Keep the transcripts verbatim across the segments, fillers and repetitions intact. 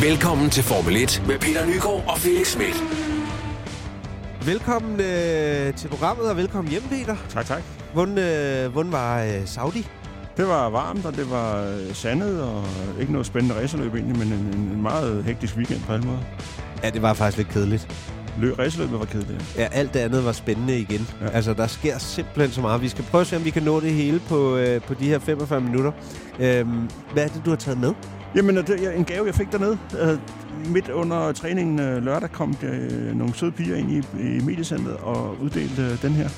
Velkommen til Formel et med Peter Nygaard og Felix Smith. Velkommen øh, til programmet, og velkommen hjem, Peter. Tak, tak. Hvordan, øh, hvordan var øh, Saudi? Det var varmt, og det var sandet, og ikke noget spændende racerløb egentlig, men en, en meget hektisk weekend på alle måder. Ja, det var faktisk lidt kedeligt. Løb, racerløbet var kedeligt. Ja, alt det andet var spændende igen. Ja. Altså, der sker simpelthen så meget. Vi skal prøve at se, om vi kan nå det hele på, øh, på de her femogfyrre minutter. Øhm, hvad er det, du har taget med? Jamen, det er en gave, jeg fik dernede. Midt under træningen lørdag kom der nogle søde piger ind i, i mediecenteret og uddelte den her.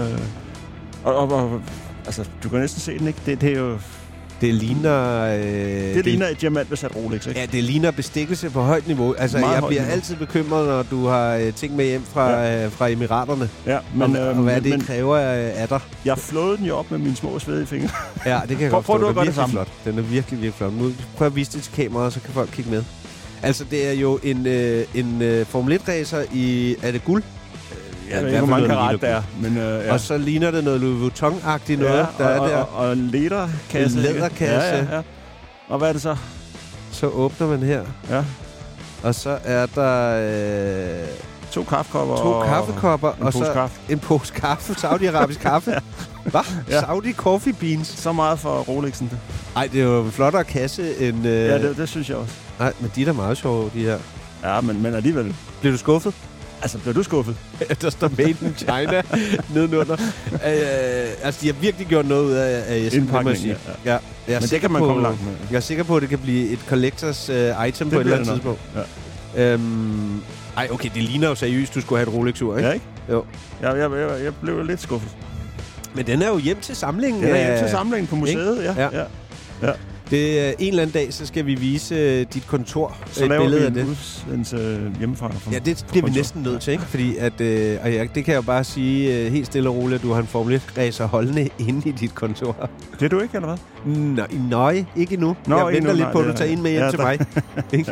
Og, og, og altså, du kan næsten se den, ikke? Det, det er jo... Det ligner... Øh, det, det ligner et diamantbesat Rolex, ikke? Ja, det ligner bestikkelse på højt niveau. Altså, Meget jeg bliver niveau. altid bekymret, når du har øh, ting med hjem fra, ja. øh, fra Emiraterne. Ja, men... Og, øh, og hvad det men, kræver øh, af dig. Jeg flåede den jo op med mine små svedige fingre. Ja, det kan jeg prøv, godt forstå. prøv, Den er det virkelig flot. Den er virkelig, virkelig flot. Nu prøv at vise det til kameraet, så kan folk kigge med. Altså, det er jo en, øh, en øh, Formel et-racer i... Er det guld? Jeg ved ikke, hvor mange karat der er. Men, øh, ja. Og så ligner det noget Louis Vuitton-agtigt noget, ja, der og, er der. Og, og, og læderkasse. En læderkasse. Ja, ja, ja. Og hvad er det så? Så åbner man her. Ja. Og så er der... Øh, to kaffekopper. To og kaffekopper. En og pose så kaffe. En pose kaffe. Saudi-arabisk kaffe. Ja. Hvad? Ja. Saudi Coffee Beans. Så meget for Rolexen. Ej, det er jo en flottere kasse end... Øh... Ja, det, det synes jeg også. Nej, men de er da meget sjove, de her. Ja, men, men alligevel. Bliver du skuffet? Altså, bliver du skuffet? Der står Made in China nedenunder. øh, altså, de har virkelig gjort noget ud af, af Jesper, det må jeg sige. Ja. Ja. Jeg er men det kan man på, komme langt med. Jeg er sikker på, at det kan blive et collectors uh, item det på et eller andet tidspunkt. Ja. Øhm, ej, okay, det ligner jo seriøst, du skulle have et Rolex-ur, ikke? Ja, ikke? Jo. Jeg, jeg, jeg, jeg blev lidt skuffet. Men den er jo hjem til samlingen. Den er hjem til samlingen på museet, ja. Ja. ja. ja. Det er en eller anden dag, så skal vi vise uh, dit kontor. Så et laver billede vi af det. en udsendelse hjemmefra. Ja, det bliver vi næsten nødt til, ikke? Fordi at, øh, og ja, det kan jeg jo bare sige uh, helt stille og roligt, at du har en Formel et-racer holdende inde i dit kontor. Det er du ikke, eller hvad? Nå, nøj, ikke nu. Nå, jeg venter nu, lidt nej, på, at du det, tager ind med hjem ja, til der. mig. Ikke?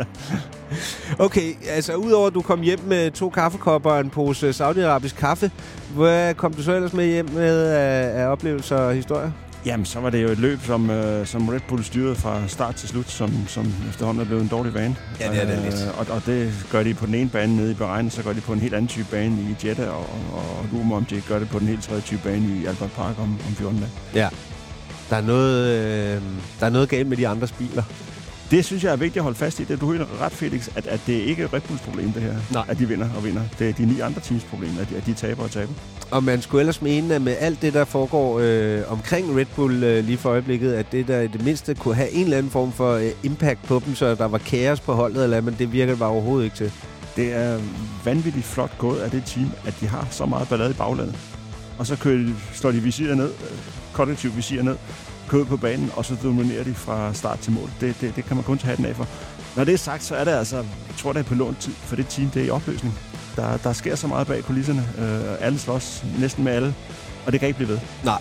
Okay, altså udover at du kom hjem med to kaffekopper og en pose saudiarabisk kaffe, hvad kom du så ellers med hjem med af, af oplevelser og historier? Jamen, så var det jo et løb, som, øh, som Red Bull styrede fra start til slut, som, som efterhånden er blevet en dårlig bane. Ja, det er det lidt. Og, og det gør de på den ene bane nede i Bahrain, så gør de på en helt anden type bane i Jeddah, og, og, og rumor om de gør det på den helt tredje type bane i Albert Park om, om fjorten dage. Ja, der er, noget, øh, der er noget galt med de andres biler. Det synes jeg er vigtigt at holde fast i. Det er du helt ret, Felix, at, at det ikke er Red Bulls problem, det her. Nej. At de vinder og vinder. Det er de ni andre teams problem, at de, at de taber og taber. Og man skulle ellers mene, at med alt det, der foregår øh, omkring Red Bull øh, lige for øjeblikket, at det der i det mindste kunne have en eller anden form for øh, impact på dem, så der var kaos på holdet, eller, men det virker bare overhovedet ikke til. Det er vanvittigt flot gået af det team, at de har så meget ballade i baglandet. Og så kører de, slår de visir ned, kollektivt visir ned, kører på banen, og så dominerer de fra start til mål. Det, det, det kan man kun tage den af for. Når det er sagt, så er det altså, jeg tror, det er på lånt tid, for det team, det er i opløsning. Der, der sker så meget bag kulisserne. Øh, alle slås næsten med alle, og det kan ikke blive ved. Nej,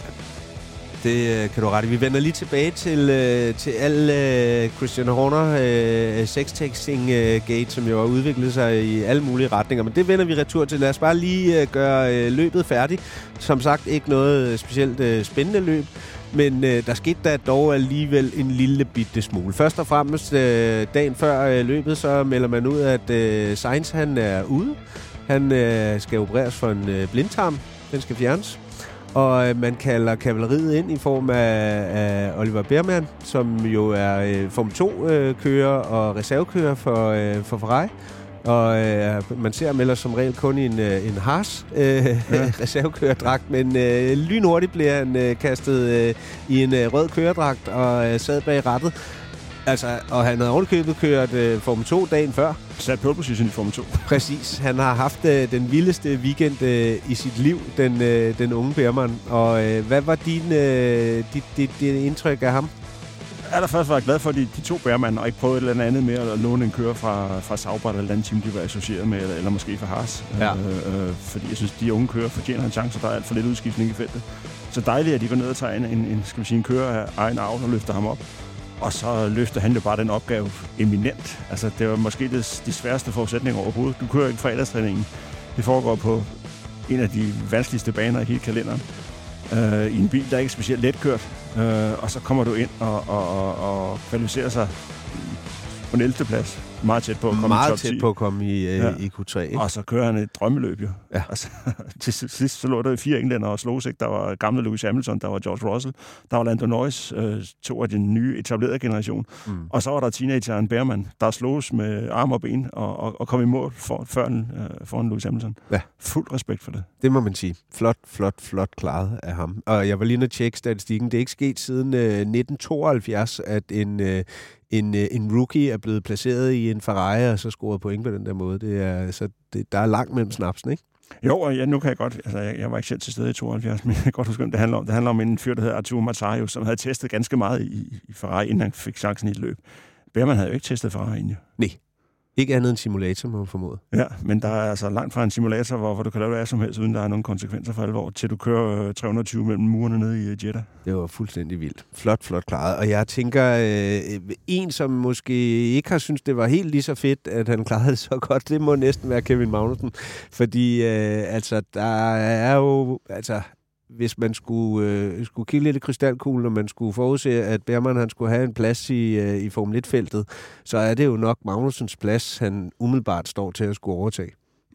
det øh, kan du rette. Vi vender lige tilbage til, øh, til al øh, Christian Horner øh, sextexting-gate, som jo har udviklet sig i alle mulige retninger. Men det vender vi retur til. Lad os bare lige øh, gøre øh, løbet færdigt. Som sagt, ikke noget specielt øh, spændende løb. Men øh, der skete der dog alligevel en lille bitte smule. Først og fremmest, øh, dagen før øh, løbet, så melder man ud, at øh, Sainz han er ude. Han øh, skal opereres for en øh, blindtarm. Den skal fjernes. Og øh, man kalder kavaleriet ind i form af, af Oliver Behrmann, som jo er øh, Formel to-kører øh, og reservekører for, øh, for Ferrari. Og øh, man ser ham ellers som regel kun i en, øh, en Haas øh, ja. reservekøredragt, men øh, lynhurtigt bliver han øh, kastet øh, i en øh, rød køredragt og øh, sad bag rattet. Altså, og han havde ovenikøbet kørt øh, Formel to dagen før. Sat pole position i Formel to. Præcis. Han har haft øh, den vildeste weekend øh, i sit liv, den, øh, den unge Behrmann. Og øh, hvad var din, øh, dit, dit, dit indtryk af ham? Allerførst var jeg glad for, at de, de to Behrmann og ikke prøvede et eller andet med at låne en kører fra, fra Sauber eller et andet team, de var associeret med, eller, eller måske fra Haas. Ja. Øh, øh, fordi jeg synes, de unge kører fortjener en chance, og der er alt for lidt udskiftning i feltet. Så dejligt, at de går ned og tager en, en, en, skal vi sige, en kører af egen avl og løfter ham op. Og så løfter han jo bare den opgave eminent. Altså, det var måske det, de sværeste forudsætninger overhovedet. Du kører ikke fredagstræningen. Det foregår på en af de vanskeligste baner i hele kalenderen. Øh, I en bil, der er ikke specielt letkørt. Øh, og så kommer du ind og, og, og, og kvalificerer sig på en ellevte plads. meget tæt på at komme meget i top ti. tæt på at komme i, øh, ja. i Q tre. Ikke? Og så kører han et drømmeløb jo. Ja. Altså, til sidst så lå der fire englænder og slog sig. Der var gamle Lewis Hamilton, der var George Russell, der var Lando Norris, øh, to af den nye etablerede generation. Mm. Og så var der teenageren Behrman, der slogs med arm og ben og, og, og kom i mål for, før øh, foran Lewis Hamilton. Ja. Fuld respekt for det. Det må man sige. Flot, flot, flot klaret af ham. Og jeg var lige nødt til at tjekke statistikken. Det er ikke sket siden øh, nitten tooghalvfjerds, at en... Øh, En, en rookie er blevet placeret i en Ferrari, og så scoret point på den der måde. Det er, så det, der er langt mellem snapsen, ikke? Jo, og ja, nu kan jeg godt... Altså, jeg, jeg var ikke selv til stede i tooghalvfjerds, men jeg kan godt huske, det handler om. Det handler om en fyr, der hedder Arturo Matsario, som havde testet ganske meget i, i Ferrari, inden han fik chancen i et løb. Behrman havde jo ikke testet Ferrari endnu. Nej. Ikke andet end simulator, må man formode. Ja, men der er altså langt fra en simulator, hvor, hvor du kan lave hvad som helst, uden der er nogen konsekvenser for alvor, til du kører tre hundrede og tyve mellem murene nede i Jeddah. Det var fuldstændig vildt. Flot, flot klaret. Og jeg tænker, øh, en som måske ikke har syntes, det var helt lige så fedt, at han klarede det så godt, det må næsten være Kevin Magnussen. Fordi øh, altså, der er jo... Altså, hvis man skulle, øh, skulle kigge lidt i krystalkuglen, og man skulle forudse, at Behrman han skulle have en plads i, øh, i Formel et-feltet, så er det jo nok Magnussens plads, han umiddelbart står til at skulle overtage.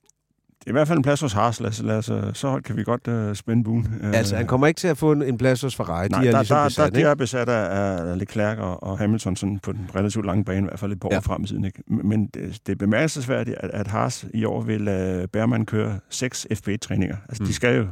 Det er i hvert fald en plads hos Haas, lad os, lad os, så højt kan vi godt uh, spænde buen. Altså, han kommer ikke til at få en, en plads hos Ferrari. Nej, de er der, ligesom der, besat, der, de er besat af, af Leclerc og, og Hamilton sådan på den relativt lange bane, i hvert fald et par år ja. frem i tiden. Ikke? Men det, det er bemærkelsesværdigt, at, at Haas i år vil uh, Behrman køre seks F P et-træninger. Altså, mm. de skal jo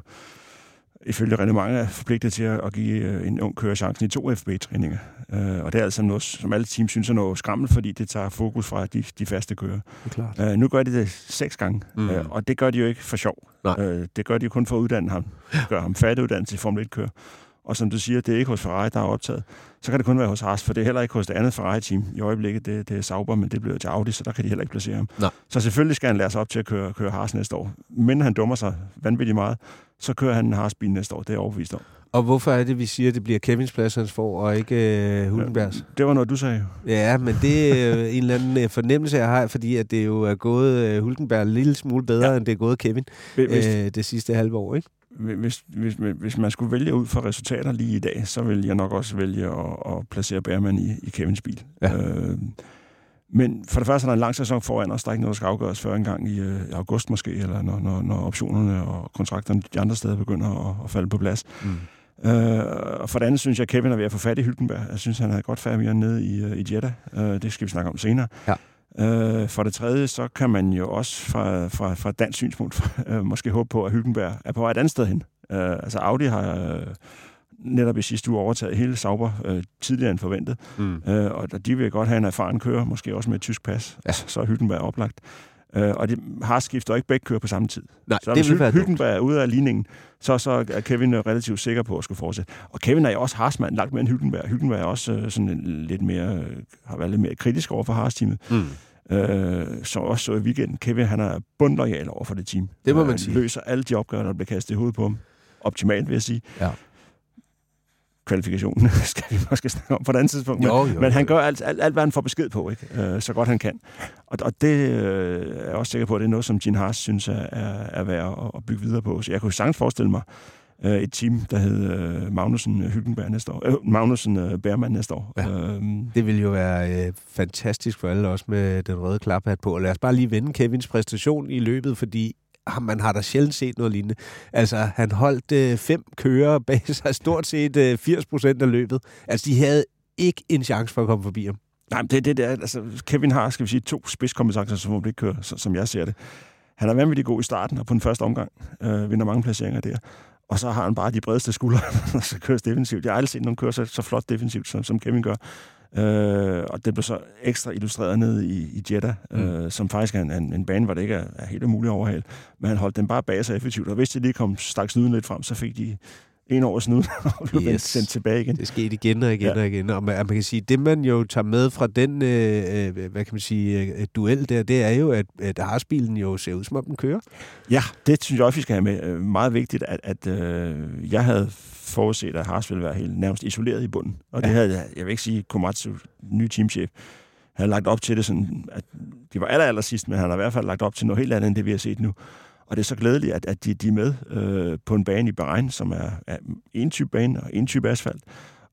ifølge reglementet er forpligtet til at give en ung kører chancen i to F B træninger. Uh, og det er altså noget, som alle teams synes er noget skræmmende, fordi det tager fokus fra de, de faste kører. Uh, nu gør de det seks gange, mm. uh, og det gør de jo ikke for sjov. Uh, det gør de jo kun for at uddanne ham. Gør ham færdiguddannet til Formel et-kører. Og som du siger, det er ikke hos Ferrari, der er optaget. Så kan det kun være hos Haas, for det er heller ikke hos det andet Ferrari-team. I øjeblikket, det, det er Sauber, men det bliver til Audi, så der kan de heller ikke placere ham. Nej. Så selvfølgelig skal han lære sig op til at køre, køre Haas næste år. Men han dummer sig vanvittigt meget, så kører han en Haas-bil næste år. Det er jeg overbevist om. Og hvorfor er det, vi siger, at det bliver Kevins plads, hans får, og ikke uh, Hulkenbergs? Det var noget, du sagde. Ja, men det er en eller anden fornemmelse, jeg har, fordi at det jo er gået uh, Hulkenberg en lille smule bedre, ja. end det er gået Kevin hvis, uh, det sidste halve år, ikke? Hvis, hvis, hvis man skulle vælge ud fra resultater lige i dag, så vil jeg nok også vælge at, at placere Behrman i, i Kevins bil. Ja. Øh, men for det første er der en lang sæson foran os. Der er ikke noget, der skal afgøres før en gang i, i august måske, eller når, når, når optionerne og kontrakterne de andre steder begynder at, at falde på plads. Mm. Øh, og for det andet synes jeg, at Kevin er ved at få fat i Hülkenberg. Jeg synes, han er godt færdig nede i, i Jeddah. Øh, det skal vi snakke om senere. Ja. Uh, for det tredje, så kan man jo også fra, fra, fra dansk synspunkt uh, måske håbe på, at Hülkenberg er på vej et andet sted hen. Uh, altså Audi har uh, netop i sidste uge overtaget hele Sauber uh, tidligere end forventet. Mm. Uh, og de vil godt have en erfaren kører, måske også med et tysk pas. Ja. Så, så er Hülkenberg oplagt. Uh, og de har skiftet ikke begge kører på samme tid. Nej, så hvis Hülkenberg er ude af ligningen, så, så er Kevin relativt sikker på at skulle fortsætte. Og Kevin er jo også Haas-mand langt mere end Hülkenberg. Hülkenberg er også uh, sådan lidt mere, uh, har været lidt mere kritisk over for Haas-teamet. Mm. Øh, så også så i weekenden. Kevin, han er bundlojal over for det team. Det må man han sige. Løser alle de opgaver, der bliver kastet i hovedet på ham. Optimalt, vil jeg sige. Ja. Kvalifikationen skal vi måske snakke om på et andet tidspunkt. Jo, jo, men han gør alt, alt, alt, hvad han får besked på, ikke? Øh, så godt han kan. Og, og det øh, er jeg også sikker på, at det er noget, som Gene Haas synes er, er, er værd at, at bygge videre på. Så jeg kunne sagtens forestille mig øh, et team, der hed øh, Magnussen Hülkenberg næste år. Øh, Magnussen øh, Behrman næste år. Ja. Øhm. Det vil jo være øh, fantastisk for alle, også med den røde klaphat på. Og lad os bare lige vende Kevins præstation i løbet, fordi man har da sjældent set noget lignende. Altså, han holdt øh, fem kører bag sig, stort set øh, firs procent af løbet. Altså, de havde ikke en chance for at komme forbi ham. Nej, men det, det, det er, altså, Kevin har, skal vi sige, to spidskompetencer, som det kører, som jeg ser det. Han er vanvittigt god i starten, og på den første omgang øh, vinder mange placeringer der. Og så har han bare de bredeste skuldre, og så kører defensivt. Jeg har aldrig set nogen køre så, så flot defensivt, som, som Kevin gør. Øh, og det blev så ekstra illustreret ned i, i Jeddah, mm. øh, som faktisk er en, en bane, hvor det ikke er, er helt umuligt overhale. Men han holdt den bare bag sig effektivt, og hvis det lige kom stak snuden lidt frem, så fik de en over snuden og blev yes. sendt tilbage igen. Det skete igen og igen ja. og igen. Og man, man kan sige, det man jo tager med fra den øh, hvad kan man sige, øh, duel der, det er jo, at, at Haas-bilen jo ser ud, som om den kører. Ja, det synes jeg også, vi skal have med. Meget vigtigt, at, at øh, jeg havde forudset, at Haas ville være helt nærmest isoleret i bunden. Og ja. det havde, jeg vil ikke sige, Komatsu, nye teamchef, havde lagt op til det sådan, at de var aller, aller sidst, men han har i hvert fald lagt op til noget helt andet, end det vi har set nu. Og det er så glædeligt, at, at de, de er med øh, på en bane i Bahrain, som er, er en type bane og en type asfalt.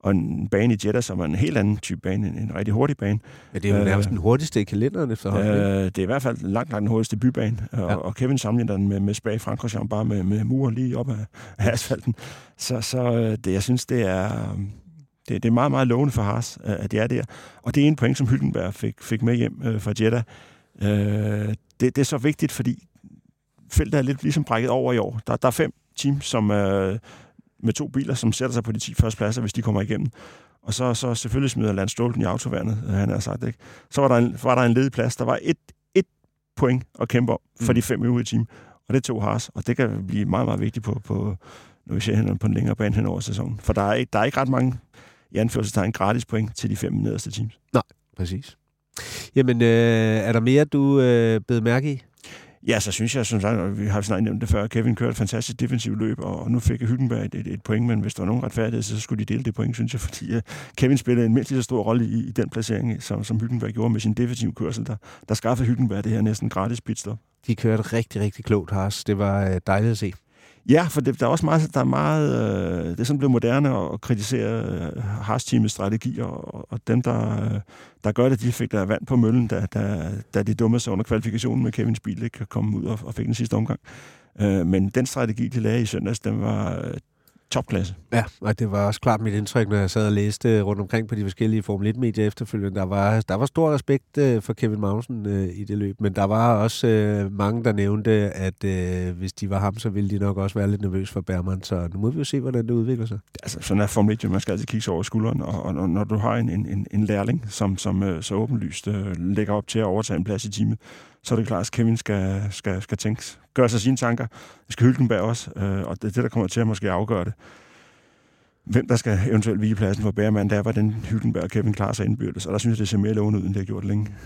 og en bane i Jeddah, som er en helt anden type bane, en, en rigtig hurtig bane. Ja, det er jo øh, nærmest den hurtigste i kalenderen efterhånden. Øh, det er i hvert fald langt, langt den hurtigste bybane, og, ja. og Kevin sammenligner den med, med Spa-Francorchamps, bare med, med murer lige op af, af asfalten. Så, så det, jeg synes, det er, det, det er meget, meget lovende for Haas, at det er der. Og det er en point, som Hülkenberg fik, fik med hjem øh, fra Jeddah. Øh, det, det er så vigtigt, fordi feltet er lidt ligesom brækket over i år. Der, der er fem teams, som øh, med to biler, som sætter sig på de ti første pladser, hvis de kommer igennem. Og så, så selvfølgelig smider Lance Stroll den i autoværnet, han har sagt, ikke? Så var der en, var der en ledig plads. Der var et, et point at kæmpe om for mm. de fem øvrige team, og det tog Haas, og det kan blive meget, meget vigtigt på, på når vi ser hen på en længere bane hen over sæsonen. For der er, ikke, der er ikke ret mange i anførselstegn gratis point til de fem nederste teams. Nej, præcis. Jamen, øh, er der mere, du øh, bed mærke i? Ja, så synes jeg, som sagt, vi har snart nævnt det før, Kevin kørte et fantastisk defensivt løb, og nu fik Hülkenberg et, et, et point, men hvis der var nogen retfærdighed, så skulle de dele det point, synes jeg, fordi uh, Kevin spillede en mindst lige så stor rolle i, i den placering, som, som Hülkenberg gjorde med sin defensive kørsel, der, der skaffede Hülkenberg det her næsten gratis pitstop. De kørte rigtig, rigtig klogt, Haas. Det var dejligt at se. Ja, for det, der er også meget, der er meget, øh, det er sådan blevet moderne at kritisere øh, Haas-teamets strategier, og, og dem, der, øh, der gør det, de fik der vand på møllen, da, da, da de dummede sig under kvalifikationen med Kevins bil, ikke kan komme ud og, og fik den sidste omgang. Øh, men den strategi, de lagde i søndags, den var øh, topklasse. Ja, og det var også klart mit indtryk, når jeg sad og læste rundt omkring på de forskellige Formel et-medier efterfølgende. Der var, der var stor respekt øh, for Kevin Magnussen øh, i det løb, men der var også øh, mange, der nævnte, at øh, hvis de var ham, så ville de nok også være lidt nervøs for Bergman, så nu må vi jo se, hvordan det udvikler sig. Altså, sådan er Formel et, man skal altid kigge sig over skulderen, og, og når du har en, en, en lærling, som, som øh, så åbenlyst øh, lægger op til at overtage en plads i teamet, så er det klart, at Kevin skal, skal, skal tænke, gøre sig sine tanker. Det skal Hülkenberg også, øh, og det er det, der kommer til at måske afgøre det. Hvem der skal eventuelt vige pladsen for Bergman, der var den Hülkenberg og Kevin klarer sig indbyrdes, og der synes jeg, det ser mere lovende ud, end det har gjort længe.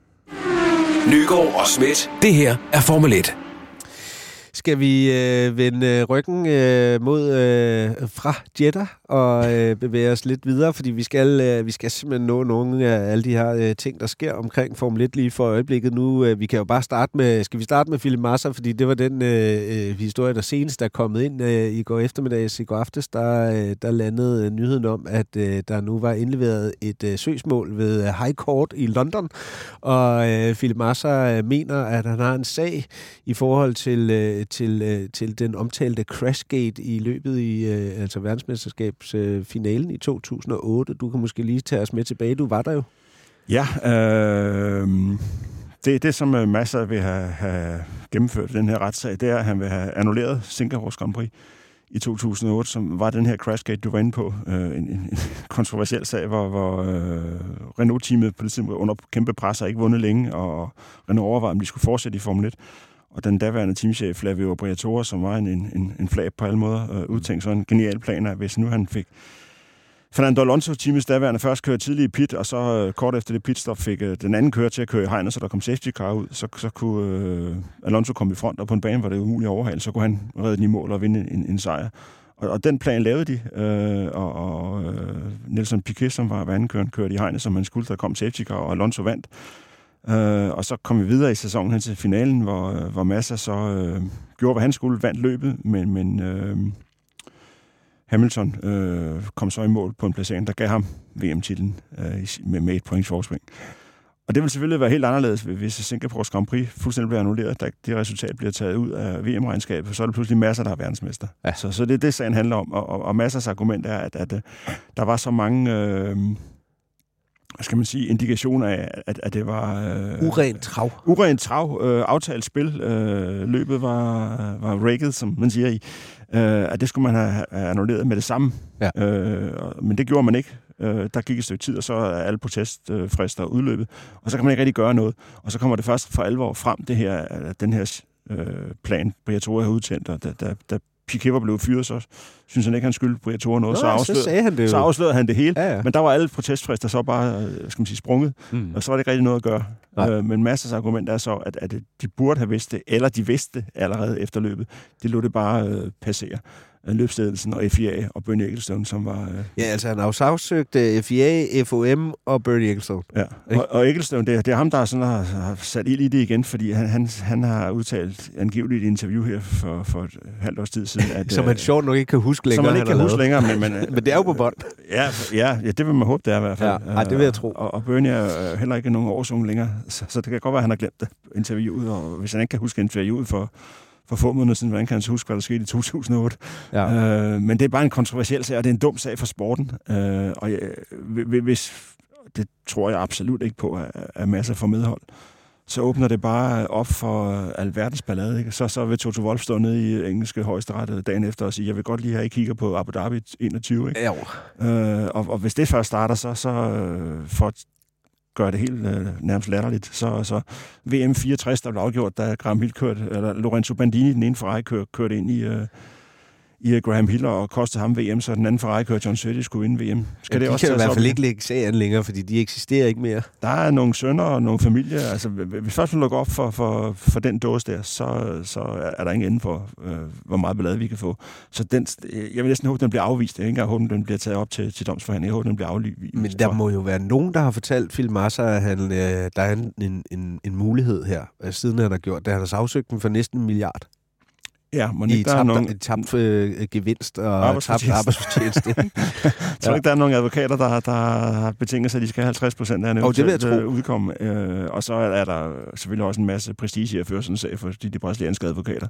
Nygaard og Schmidt, det her er Formel et. Skal vi øh, vende ryggen øh, mod øh, fra Jeddah og øh, bevæge os lidt videre, fordi vi skal, øh, vi skal simpelthen nå nogle af alle de her øh, ting, der sker omkring Formel et lige for øjeblikket. Nu, øh, vi kan jo bare starte med, skal vi starte med Felipe Massa, fordi det var den øh, historie, der senest er kommet ind øh, i går eftermiddags, i går aftes, der, øh, der landede nyheden om, at øh, der nu var indleveret et øh, søgsmål ved High Court i London, og øh, Felipe Massa øh, mener, at han har en sag i forhold til øh, Til, til den omtalte crashgate i løbet i øh, altså verdensmesterskabsfinalen øh, i to tusind og otte. Du kan måske lige tage os med tilbage. Du var der jo. Ja, øh, det er det, som Massa vil have, have gennemført den her retssag, det er, at han vil have annulleret Singapore Grand Prix i to tusind og otte, som var den her crashgate, du var inde på. Øh, en, en kontroversiel sag, hvor, hvor øh, Renault-teamet på det tidspunkt under kæmpe pres har ikke vundet længe, og Renault overvejede, om de skulle fortsætte i Formel et. Og den daværende teamchef, Flavio Briatore, som var en, en, en flag på alle måder, øh, udtænkt sådan en genial plan, at hvis nu han fik Fernando Alonso, teamets daværende, først køre tidlig i pit, og så øh, kort efter det pitstop fik øh, den anden kører til at køre i hegnet, så der kom safety car ud, så, så kunne øh, Alonso komme i front, og på en bane, hvor det var umuligt at overhale, så kunne han redde den i mål og vinde en, en sejr. Og, og den plan lavede de, øh, og, og øh, Nelson Piquet, som var vandenkøren, kørte i hegnet, som han skulle, der kom safety car, og Alonso vandt. Uh, og så kom vi videre i sæsonen hen til finalen, hvor, hvor Massa så uh, gjorde, hvad han skulle, vandt løbet, men, men uh, Hamilton uh, kom så i mål på en placering, der gav ham V M-titlen uh, med, med et points forspring. Og det vil selvfølgelig være helt anderledes, hvis Singapore Grand Prix fuldstændig bliver annulleret, da det resultat bliver taget ud af V M-regnskabet, så er det pludselig Massa, der er verdensmester. Ja. Så, så det er det, sagen handler om, og, og, og Massas argument er, at, at, at der var så mange... Uh, hvad skal man sige, indikationer af, at, at det var... Øh, urent trav. Urent trav, øh, aftalt spil. Øh, løbet var, var rigged, som man siger i. Øh, at det skulle man have, have annulleret med det samme. Ja. Øh, men det gjorde man ikke. Øh, der gik et stykke tid, og så er alle protestfrister udløbet. Og så kan man ikke rigtig gøre noget. Og så kommer det først for alvor frem, det her, den her øh, plan, Briatore har udtændt, og da, da, da Piquet var blevet fyret, så synes han ikke, han skyldte Briatore noget, Nå, så, afslørede, så, han det så afslørede han det hele. Ja, ja. Men der var alle protestfrister så bare, skal man sige, sprunget, mm. og så var det ikke rigtig noget at gøre. Øh, men Massas argument er så, at, at de burde have vidst det, eller de vidste det allerede efter løbet. De lod det bare øh, passere. løbsledelsen og F I A og Bernie Ecclestone, som var... Øh... Ja, altså han har jo sagsøgt F I A, F O M og Bernie Ecclestone. Ja, og, og Ecclestone, det er, det er ham, der sådan har, har sat ild i det igen, fordi han, han, han har udtalt angiveligt et interview her for, for et halvt års tid siden. At, som han sjovt nok ikke kan huske længere. Som man ikke kan huske længere, men... Men, men det er jo på bånd. Ja, ja, ja, det vil man håbe, det er i hvert fald. Ja, ej, det vil jeg tro. Og, og Bernie er heller ikke nogen årsunge længere, så, så det kan godt være, at han har glemt det interviewet, og hvis han ikke kan huske interviewet for... for få måneder siden, hvordan kan han huske, hvad der skete i to tusind og otte. Ja. Øh, men det er bare en kontroversiel sag, og det er en dum sag for sporten. Øh, og jeg, hvis, det tror jeg absolut ikke på, at, at masser får medhold. Så åbner det bare op for alverdens ballade. Ikke? Så, så vil Toto Wolff stå nede i engelske højesteret dagen efter og sige, jeg vil godt lige have, I kigger på Abu Dhabi enogtyve. Ikke? Ja. Øh, og, og hvis det først starter, så, så øh, for gør det helt øh, nærmest latterligt. Så, så V M fireogtres, der blev afgjort, da Graham Hill kørte, eller Lorenzo Bandini, den ene Ferrari, kørte, kørte ind i, øh, i Graham Hill og kostede ham V M, så den anden Ferrari kører John Surtees skulle vinde V M. Skal ja, det de også kan i hvert fald ikke lægge serien længere, fordi de eksisterer ikke mere. Der er nogle sønner og nogle familier. Altså, hvis først man lukker op for, for, for den dåse der, så, så er der ingen ende for, øh, hvor meget ballade vi kan få. Så den, jeg vil næsten håbe, den bliver afvist. Jeg vil ikke engang håbe, den bliver taget op til, til domsforhandling. Jeg håber, den bliver afvist. Men der må jo være nogen, der har fortalt Phil Massa, at han, øh, der er en, en, en, en mulighed her, siden han har gjort det. Han har sagsøgt den for næsten en milliard. Ja, men I ikke der er nogen... tabt øh, gevinst og tabt arbejdsfortjæneste. Jeg tror ja. ikke, der er nogen advokater, der, der har betinget sig, at de skal have halvtreds procent af en eventuelt udkomme. Øh, og så er der selvfølgelig også en masse prestige at føre sådan en sag for de, de brasilianske advokater.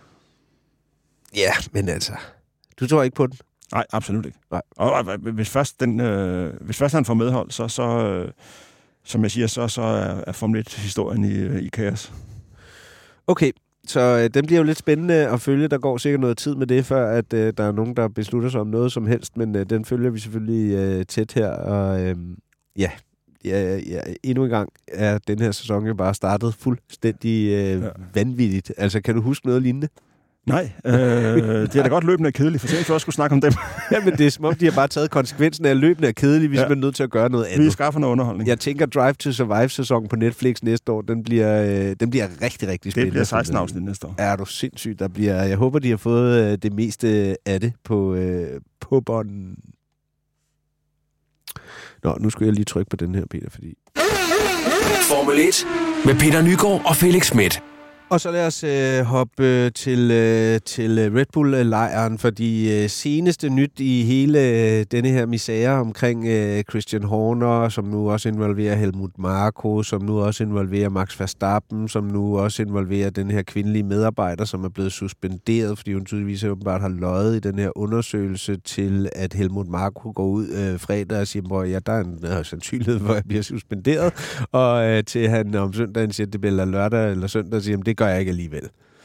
Ja, men altså... Du tror ikke på den? Nej, absolut ikke. Nej. Og, og hvis, først den, øh, hvis først han får medhold, så, så øh, som jeg siger, så, så er, er Formel et-historien i, i kaos. Okay. Så øh, den bliver jo lidt spændende at følge. Der går sikkert noget tid med det, før at øh, der er nogen, der beslutter sig om noget som helst. Men øh, den følger vi selvfølgelig øh, tæt her. Og øh, ja, ja, ja, endnu en gang er den her sæson jo bare startet fuldstændig øh, ja. vanvittigt. Altså, kan du huske noget lignende? Nej, øh, det er da godt løbende er kedeligt, for så jeg også skulle snakke om dem. Ja, men det er som om, de har bare taget konsekvensen af, at løbende er kedeligt. Vi er ja. nødt til at gøre noget andet. Vi skaffer noget underholdning. Jeg tænker, Drive to Survive-sæsonen på Netflix næste år, den bliver, øh, den bliver rigtig, rigtig spændende. Det bliver seksten afsnit næste år. Er du sindssygt? Der bliver, jeg håber, de har fået øh, det meste af det på, øh, på bånden. Nå, nu skulle jeg lige trykke på den her, Peter, fordi... Formel et med Peter Nygaard og Felix Schmidt. Og så lad os øh, hoppe øh, til, øh, til Red Bull-lejren, for de øh, seneste nyt i hele øh, denne her misære omkring øh, Christian Horner, som nu også involverer Helmut Marko, som nu også involverer Max Verstappen, som nu også involverer den her kvindelige medarbejder, som er blevet suspenderet, fordi hun tydeligvis åbenbart har løjet i den her undersøgelse til, at Helmut Marko går ud øh, fredag og siger, at ja, der er en øh, sandsynlighed for, at jeg bliver suspenderet, og øh, til han om søndagen siger, det bliver lørdag eller søndag, siger, det gør jeg ikke alligevel.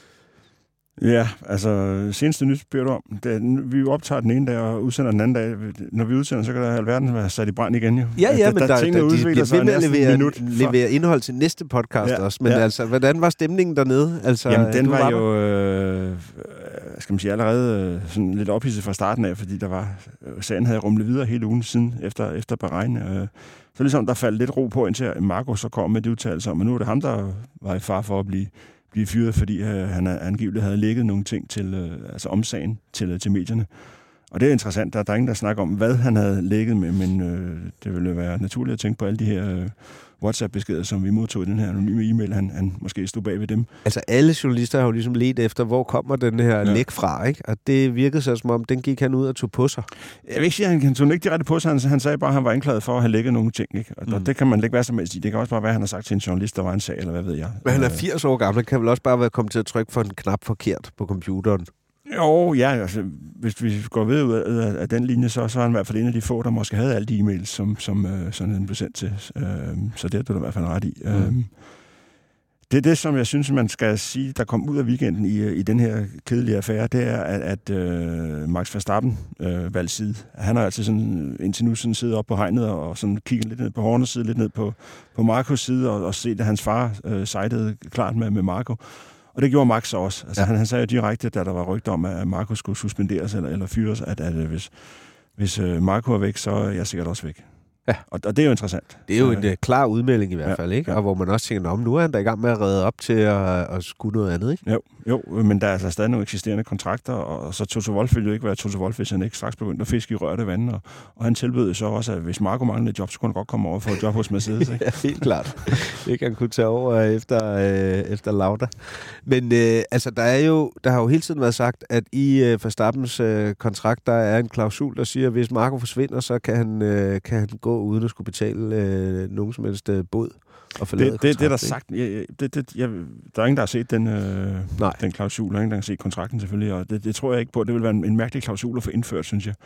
Ja, altså seneste nyt beder du om. Det, vi optager den ene dag og udsender den anden dag. Når vi udsender, så kan der alverden være sat i brand igen. Jo. Ja, ja, der, men der, der, der, der de bliver ved med at levere, levere indhold til næste podcast ja, også. Men ja. altså, hvordan var stemningen dernede? Altså, Jamen, den var, var jo, øh, skal man sige, allerede øh, sådan lidt ophidset fra starten af, fordi der var, øh, sagen havde rumlet videre hele ugen siden efter, efter Bahrain. Øh, så ligesom der faldt lidt ro på, indtil Marco så kom med det udtalelse om, at nu er det ham, der var i far for at blive blive fyret, fordi øh, han angiveligt havde lægget nogle ting til, øh, altså om sagen til, til medierne. Og det er interessant. Der, der er ingen, der snakker om, hvad han havde lægget med, men øh, det ville være naturligt at tænke på alle de her øh, WhatsApp-beskeder, som vi modtog i den her anonyme e-mail. Han, han måske stod bag ved dem. Altså alle journalister har jo ligesom ledt efter, hvor kommer den her ja. læk fra, ikke? Og det virkede så som om, den gik han ud og tog på sig. Jeg vil ikke sige, at han, han tog ikke direkte på sig. Han, han sagde bare, at han var anklaget for at have lægget nogle ting, ikke? Og mm. det kan man ikke være som helst i. Det kan også bare være, at han har sagt til en journalist, der var en sag, eller hvad ved jeg. Men han er firs år gammel. Kan vel også bare være kommet til at trykke for en knap forkert på computeren? Jo, ja, altså, hvis vi går ved ud af, af den linje, så, så er han i hvert fald en af de få, der måske havde alle de e-mails, som, som øh, sådan en blev sendt til. Øh, så det er du i hvert fald ret i. Mm. Øh, det er det, som jeg synes, man skal sige, der kom ud af weekenden i, i den her kedelige affære, det er, at, at øh, Max Verstappen øh, valgte side. Han har altså sådan, indtil nu sådan siddet op på hegnet og sådan kigget lidt ned på Horners side, lidt ned på, på Marcos side, og, og set, at hans far øh, sejtede klart med, med Marco. Og det gjorde Max også. Altså, ja. han, han sagde jo direkte, da der var rygter om, at Marco skulle suspenderes eller, eller fyres, at, at hvis, hvis uh, Marco er væk, så er jeg sikkert også væk. Ja. Og, og det er jo interessant. Det er jo en uh, klar udmelding i hvert ja, fald, ikke? Ja. Og hvor man også tænker, nu er han da i gang med at redde op til at, at skue noget andet, ikke? Jo, jo, men der er altså stadig nogle eksisterende kontrakter, og så Toto Wolff ville jo ikke være Toto Wolff, hvis han ikke straks begyndte at fiske i rørte vand, og, og han tilbød så også, at hvis Marco manglede et job, så kunne han godt komme over og få et job hos Mercedes, ikke? Ja, helt klart. Det kan han kunne tage over efter, øh, efter Lauda. Men øh, altså, der er jo, der har jo hele tiden været sagt, at i øh, Verstappens øh, kontrakt, der er en klausul, der siger, at hvis Marco forsvinder, så kan han, øh, kan han gå uden at skulle betale øh, nogen som helst øh, bod og forlade det, det, det er der ikke? sagt. Jeg, det, det, jeg, der er ingen, der har set den, øh, den klausul. Der er ingen, der har set kontrakten selvfølgelig, og det, det tror jeg ikke på. Det vil være en, en mærkelig klausul at få indført, synes jeg.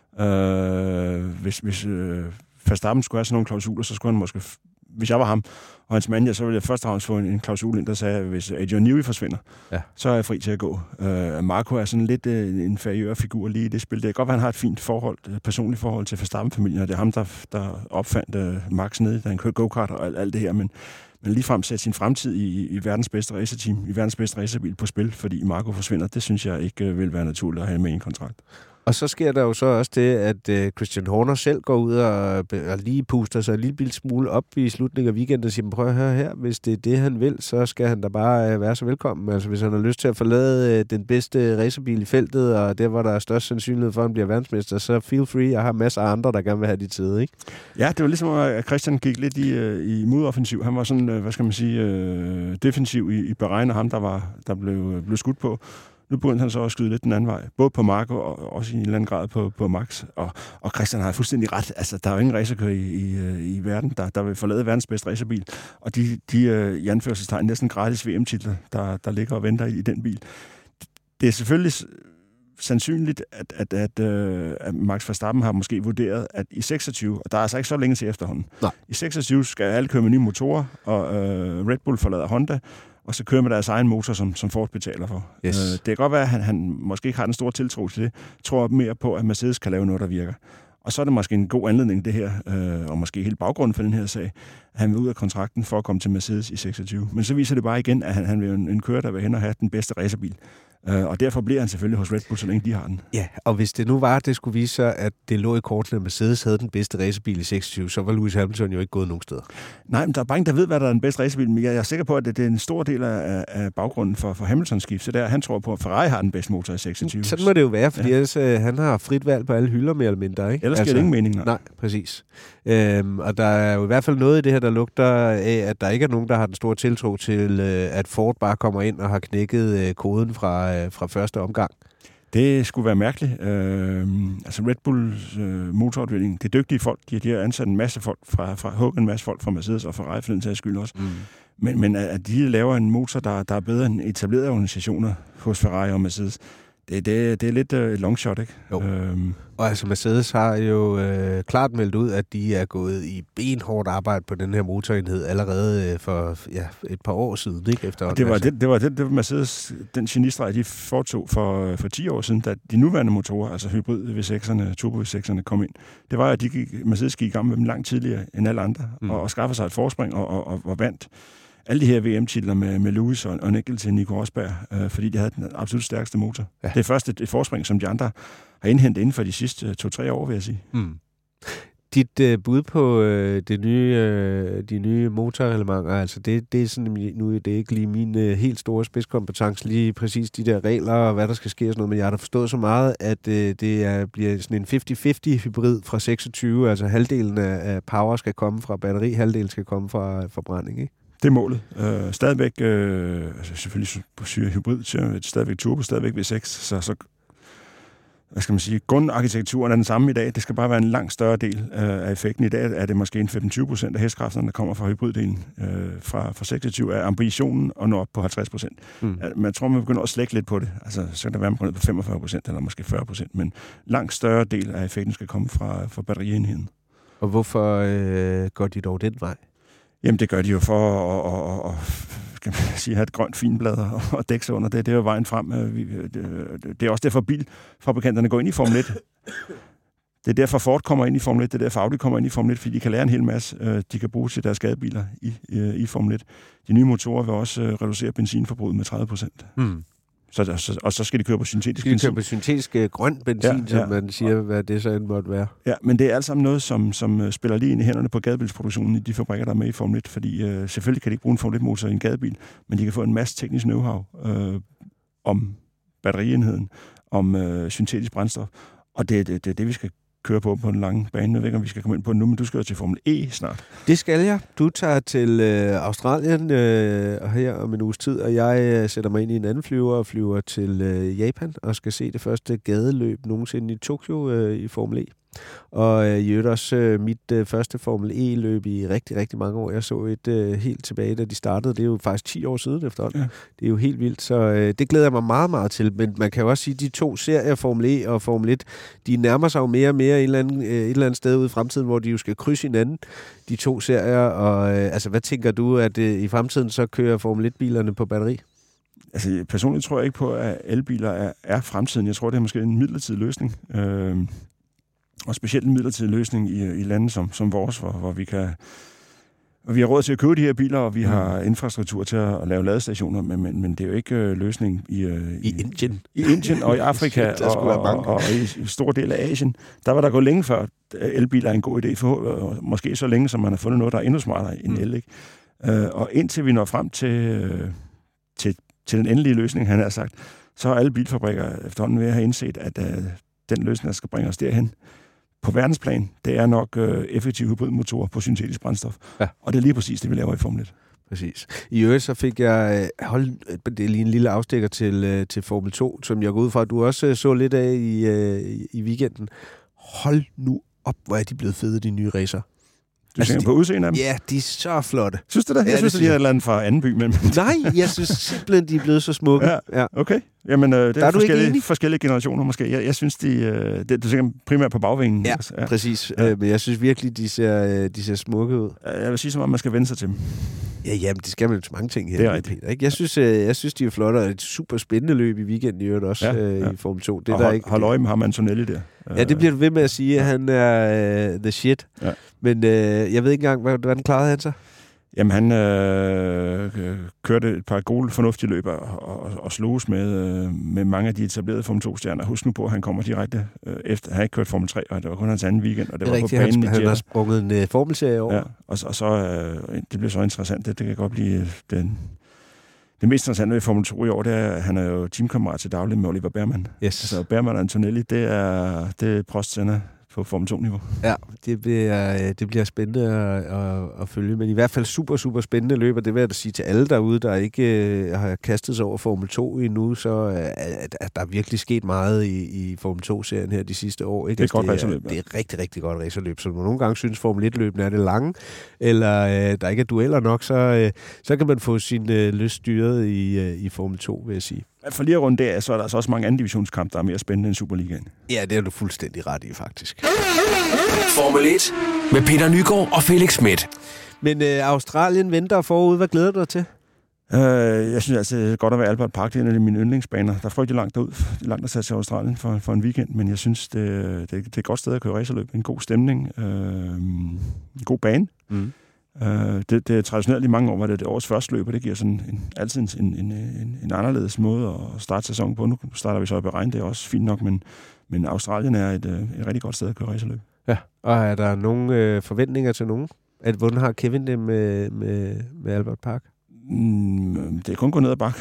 Øh, hvis hvis øh, Verstappen skulle have sådan nogle klausuler, så skulle han måske... Hvis jeg var ham og hans mand, så ville jeg først og fremmest få en, en klausul ind, der sagde, at hvis Adrian Newey forsvinder, ja. så er jeg fri til at gå. Uh, Marco er sådan lidt uh, en inferiør figur lige i det spil. Det kan godt være, han har et fint forhold, et personligt forhold til Verstappen-familien, og det er ham, der, der opfandt uh, Max nede, da han kørte go-kart og alt, alt det her, men, men ligefrem sætte sin fremtid i, i verdens bedste racerteam, i verdens bedste racerbil på spil, fordi Marco forsvinder, det synes jeg ikke uh, vil være naturligt at have med i en kontrakt. Og så sker der jo så også det, at øh, Christian Horner selv går ud og, og lige puster sig en lille smule op i slutningen af weekenden og siger, prøv at høre her, hvis det er det, han vil, så skal han da bare øh, være så velkommen. Altså hvis han har lyst til at forlade øh, den bedste racerbil i feltet, og der, hvor der er størst sandsynlighed for, at han bliver verdensmester, så feel free. Jeg har masser af andre, der gerne vil have de tid, ikke? Ja, det var ligesom, at Christian gik lidt i, øh, i modoffensiv. Han var sådan, øh, hvad skal man sige, øh, defensiv i, i Bahrain, og ham, der, var, der blev, blev skudt på. Nu begyndte han så at skyde lidt den anden vej. Både på Marco og også i en eller anden grad på, på Max. Og, og Christian har fuldstændig ret. Altså, der er jo ingen racerkører i, i, i verden, der, der vil forlade verdens bedste racerbil. Og de, de i anførselstegn næsten gratis V M-titler, der, der ligger og venter i, i den bil. Det er selvfølgelig sandsynligt, at, at, at, at Max Verstappen har måske vurderet, at i seksogtyve, og der er altså ikke så længe til efterhånden, Nej. i seksogtyve skal alle køre med nye motorer, og øh, Red Bull forlader Honda, og så kører med deres egen motor, som, som Ford betaler for. Yes. Øh, det kan godt være, at han, han måske ikke har den store tiltro til det. Tror mere på, at Mercedes kan lave noget, der virker. Og så er det måske en god anledning, det her, øh, og måske helt baggrunden for den her sag, at han vil ud af kontrakten for at komme til Mercedes i seksogtyve. Men så viser det bare igen, at han, han vil en, en kører, der vil hen og have den bedste racerbil. Uh, og derfor bliver han selvfølgelig hos Red Bull, så længe de har den. Ja, og hvis det nu var, at det skulle vise sig, at det lå i kortene, at Mercedes havde den bedste racerbil i seksogtyve, så var Lewis Hamilton jo ikke gået nogen steder. Nej, men der er bare ingen, der ved, hvad der er den bedste racerbil, men jeg er sikker på, at det er en stor del af, af baggrunden for, for Hamiltons skift. Så der, han tror på, at Ferrari har den bedste motor i seksogtyve. Sådan må det jo være, fordi ja. ellers, øh, han har frit valg på alle hylder, mere eller mindre, ikke? Ellers altså, giver det ingen mening, nej. Nej, præcis. Øhm, og der er jo i hvert fald noget i det her, der lugter af, at der ikke er nogen, der har den store tiltro til, øh, at Ford bare kommer ind og har knækket øh, koden fra, øh, fra første omgang. Det skulle være mærkeligt. Øh, altså Red Bulls øh, motorafdeling, det er dygtige folk. De, de har ansat en masse folk fra, fra H, en masse folk fra Mercedes og Ferrari for den sags skyld også. Mm. Men, men at de laver en motor, der, der er bedre end etablerede organisationer hos Ferrari og Mercedes, det, det, det er lidt et uh, long shot, ikke? Jo. Øhm. Og altså Mercedes har jo øh, klart meldt ud, at de er gået i benhårdt arbejde på den her motorenhed allerede øh, for ja, et par år siden, ikke? Efter det var det, det var det, det var Mercedes, den genistreg, de foretog for, for ti år siden, da de nuværende motorer, altså hybrid V sekserne, turbo V sekserne kom ind. Det var, at de gik, Mercedes gik i gang med dem langt tidligere end alle andre, mm. og, og skaffede sig et forspring og, og, og, og vandt alle de her V M-titler med, med Lewis og, og en enkelt til Nico Rosberg, øh, fordi de havde den absolut stærkeste motor. Ja. Det er først et, et forspring, som de andre har indhentet inden for de sidste to-tre år, vil jeg sige. Mm. Dit øh, bud på øh, det nye, øh, de nye motorelementer, altså det, det er sådan, nu er det ikke lige min øh, helt store spidskompetence, lige præcis de der regler og hvad der skal ske og sådan noget, men jeg har da forstået så meget, at øh, det er, bliver sådan en halvtreds halvtreds hybrid fra seksogtyve, altså halvdelen af, af power skal komme fra batteri, halvdelen skal komme fra forbrænding, ikke? Det er målet. Øh, stadigvæk, øh, altså selvfølgelig syre hybrid, stadigvæk turbo, stadigvæk V seks, så, så hvad skal man sige, grundarkitekturen er den samme i dag. Det skal bare være en langt større del øh, af effekten. I dag er det måske en femten til tyve procent af hestekræfterne, der kommer fra hybriddelen. Øh, fra, fra seksogtyve er ambitionen at nå op på halvtreds procent. Mm. Men jeg tror, man begynder at slække lidt på det. Altså, så kan det være, man går ned på femogfyrre procent eller måske fyrre procent. Men langt større del af effekten skal komme fra, fra batterienheden. Og hvorfor øh, går de dog den vej? Jamen, det gør de jo for at, at, at, skal man sige, have et grønt finblad og, og dække sig under det. Det er jo vejen frem. Det er også derfor, bilfabrikanterne går ind i Formel et. Det er derfor, Ford kommer ind i Formel et. Det er derfor, Audi kommer ind i Formel et, fordi de kan lære en hel masse, de kan bruge til deres gadebiler i, i Formel et. De nye motorer vil også reducere benzinforbruget med tredive procent. Mm. Så, så, og så skal de køre på syntetisk benzin. De kører på syntetisk øh, grøn benzin, ja, som ja. man siger, hvad det så end måtte være. Ja, men det er alt sammen noget, som, som spiller lige ind i hænderne på gadebilsproduktionen i de fabrikker, der er med i Formel et, fordi øh, selvfølgelig kan de ikke bruge en Formel et-motor i en gadebil, men de kan få en masse teknisk know-how øh, om batterienheden, om øh, syntetisk brændstof, og det er det, det, det, vi skal køre på på den lange bane. Jeg ved ikke, om vi skal komme ind på nu, men du skal jo til Formel E snart. Det skal jeg. Du tager til øh, Australien øh, her om en uges tid, og jeg øh, sætter mig ind i en anden flyver og flyver til øh, Japan og skal se det første gadeløb nogensinde i Tokyo øh, i Formel E. Og øh, i øvrigt også øh, mit øh, første Formel E-løb i rigtig, rigtig mange år. Jeg så et øh, helt tilbage, da de startede. Det er jo faktisk ti år siden efterhånden. Ja. Det er jo helt vildt, så øh, det glæder jeg mig meget, meget til. Men man kan jo også sige, at de to serier, Formel E og Formel et, de nærmer sig jo mere og mere et eller andet, øh, et eller andet sted ude i fremtiden, hvor de jo skal krydse hinanden, de to serier. Og øh, altså, hvad tænker du, at øh, i fremtiden så kører Formel et-bilerne på batteri? Altså, personligt tror jeg ikke på, at elbiler er, er fremtiden. Jeg tror, det er måske en midlertidig løsning. Øh... Og specielt en midlertidig løsning i, i lande som, som vores, hvor, hvor vi kan hvor vi har råd til at købe de her biler, og vi har infrastruktur til at, at lave ladestationer, men, men, men det er jo ikke øh, løsningen i, øh, i, I Indien. I Indien og i Afrika og, og, og, og i en stor del af Asien. Der var der gået længe før, elbiler er en god idé, for, og måske så længe, som man har fundet noget, der er endnu smartere end el. Ikke? Øh, og indtil vi når frem til, øh, til, til den endelige løsning, han har sagt, så er alle bilfabrikker efterhånden ved at have indset, at øh, den løsning, der skal bringe os derhen, på verdensplan, det er nok øh, effektive hybridmotorer på syntetisk brændstof. Ja. Og det er lige præcis det, vi laver i Formel et. Præcis. I øvrigt så fik jeg, hold, det er lige en lille afstikker til, til Formel to, som jeg går ud fra, at du også så lidt af i, i weekenden. Hold nu op, hvor er de blevet fede, de nye racer. Du altså, tænker de, på udseendet af dem? Ja, de er så flotte. Synes du det? Jeg ja, synes, det, de er et eller andet fra anden by. Men... Nej, jeg synes simpelthen, de er blevet så smukke. Ja, ja. Okay. Jamen, øh, det er, er forskellige, forskellige generationer måske. Jeg, jeg synes, de, øh, det, du tænker primært på bagvingen. Ja, altså, ja. præcis. Ja. Øh, men jeg synes virkelig, de ser, de ser smukke ud. Jeg vil sige, som om man skal vende sig til dem. Ja, jamen, det skal man jo til mange ting her. Det er rigtigt. Peter, ikke? Jeg, synes, jeg synes, de er flotte, og et super spændende løb i weekenden i øvrigt også, ja, øh, ja. i Formel to. Det og der hold, ikke, hold øje med ham, Antonelli der. Ja, det bliver du ved med at sige, at han er uh, the shit. Ja. Men uh, jeg ved ikke engang, hvordan klarede han sig? Jamen, han øh, kørte et par gode, fornuftige løb og, og, og sloges med, øh, med mange af de etablerede Formel to-stjerner. Husk nu på, at han kommer direkte øh, efter. Han har ikke kørt Formel tre, og det var kun hans anden weekend, og det, det var rigtigt, på banen han, i han har sprunget en uh, formelserie over. Ja, og, og så, øh, det bliver så interessant. Det, det kan godt blive den... Det mest interessante ved Formel to i år, det er, at han er jo teamkammerat til daglig med Oliver Behrmann. Yes. Så Behrmann og Antonelli, det er, det er prostsender på Formel to-niveau. Ja, det bliver, det bliver spændende at, at, at følge, men i hvert fald super, super spændende løb, og det vil jeg da sige til alle derude, der ikke uh, har kastet sig over Formel to endnu, så uh, at, at der er virkelig sket meget i, i Formel to-serien her de sidste år. Ikke? Det er altså, godt det racerløb. Ja. Det er rigtig, rigtig godt racerløb, så man nogle gange synes, Formel et-løbene er det lange, eller uh, der ikke er dueller nok, så, uh, så kan man få sin uh, lyst styret i, uh, i Formel to, vil jeg sige. For lige rundt der, så er der altså også mange anden divisionskampe, der er mere spændende end Superligaen. Ja, det er du fuldstændig ret i, faktisk. Formel et med Peter Nygaard og Felix Schmidt. Men øh, Australien venter forude. Hvad glæder du dig til? Øh, jeg synes altså, det er godt at være Albert Park. Det er en af mine yndlingsbaner. Der er frygtelig langt derud. Det er langt at tage til Australien for, for en weekend, men jeg synes, det, det, det er et godt sted at køre racerløb. En god stemning. Øh, en god bane. Mm. Uh, det, det er traditionelt i mange år, var det det års første løb, og det giver sådan en, altid en, en, en, en anderledes måde at starte sæsonen på. Nu starter vi så i Bahrain, det er også fint nok, men, men Australien er et, et rigtig godt sted at køre racerløb. Ja, og er der nogle øh, forventninger til nogen? At, hvordan har Kevin det med, med, med Albert Park? Mm, det er kun gået ned ad bakke.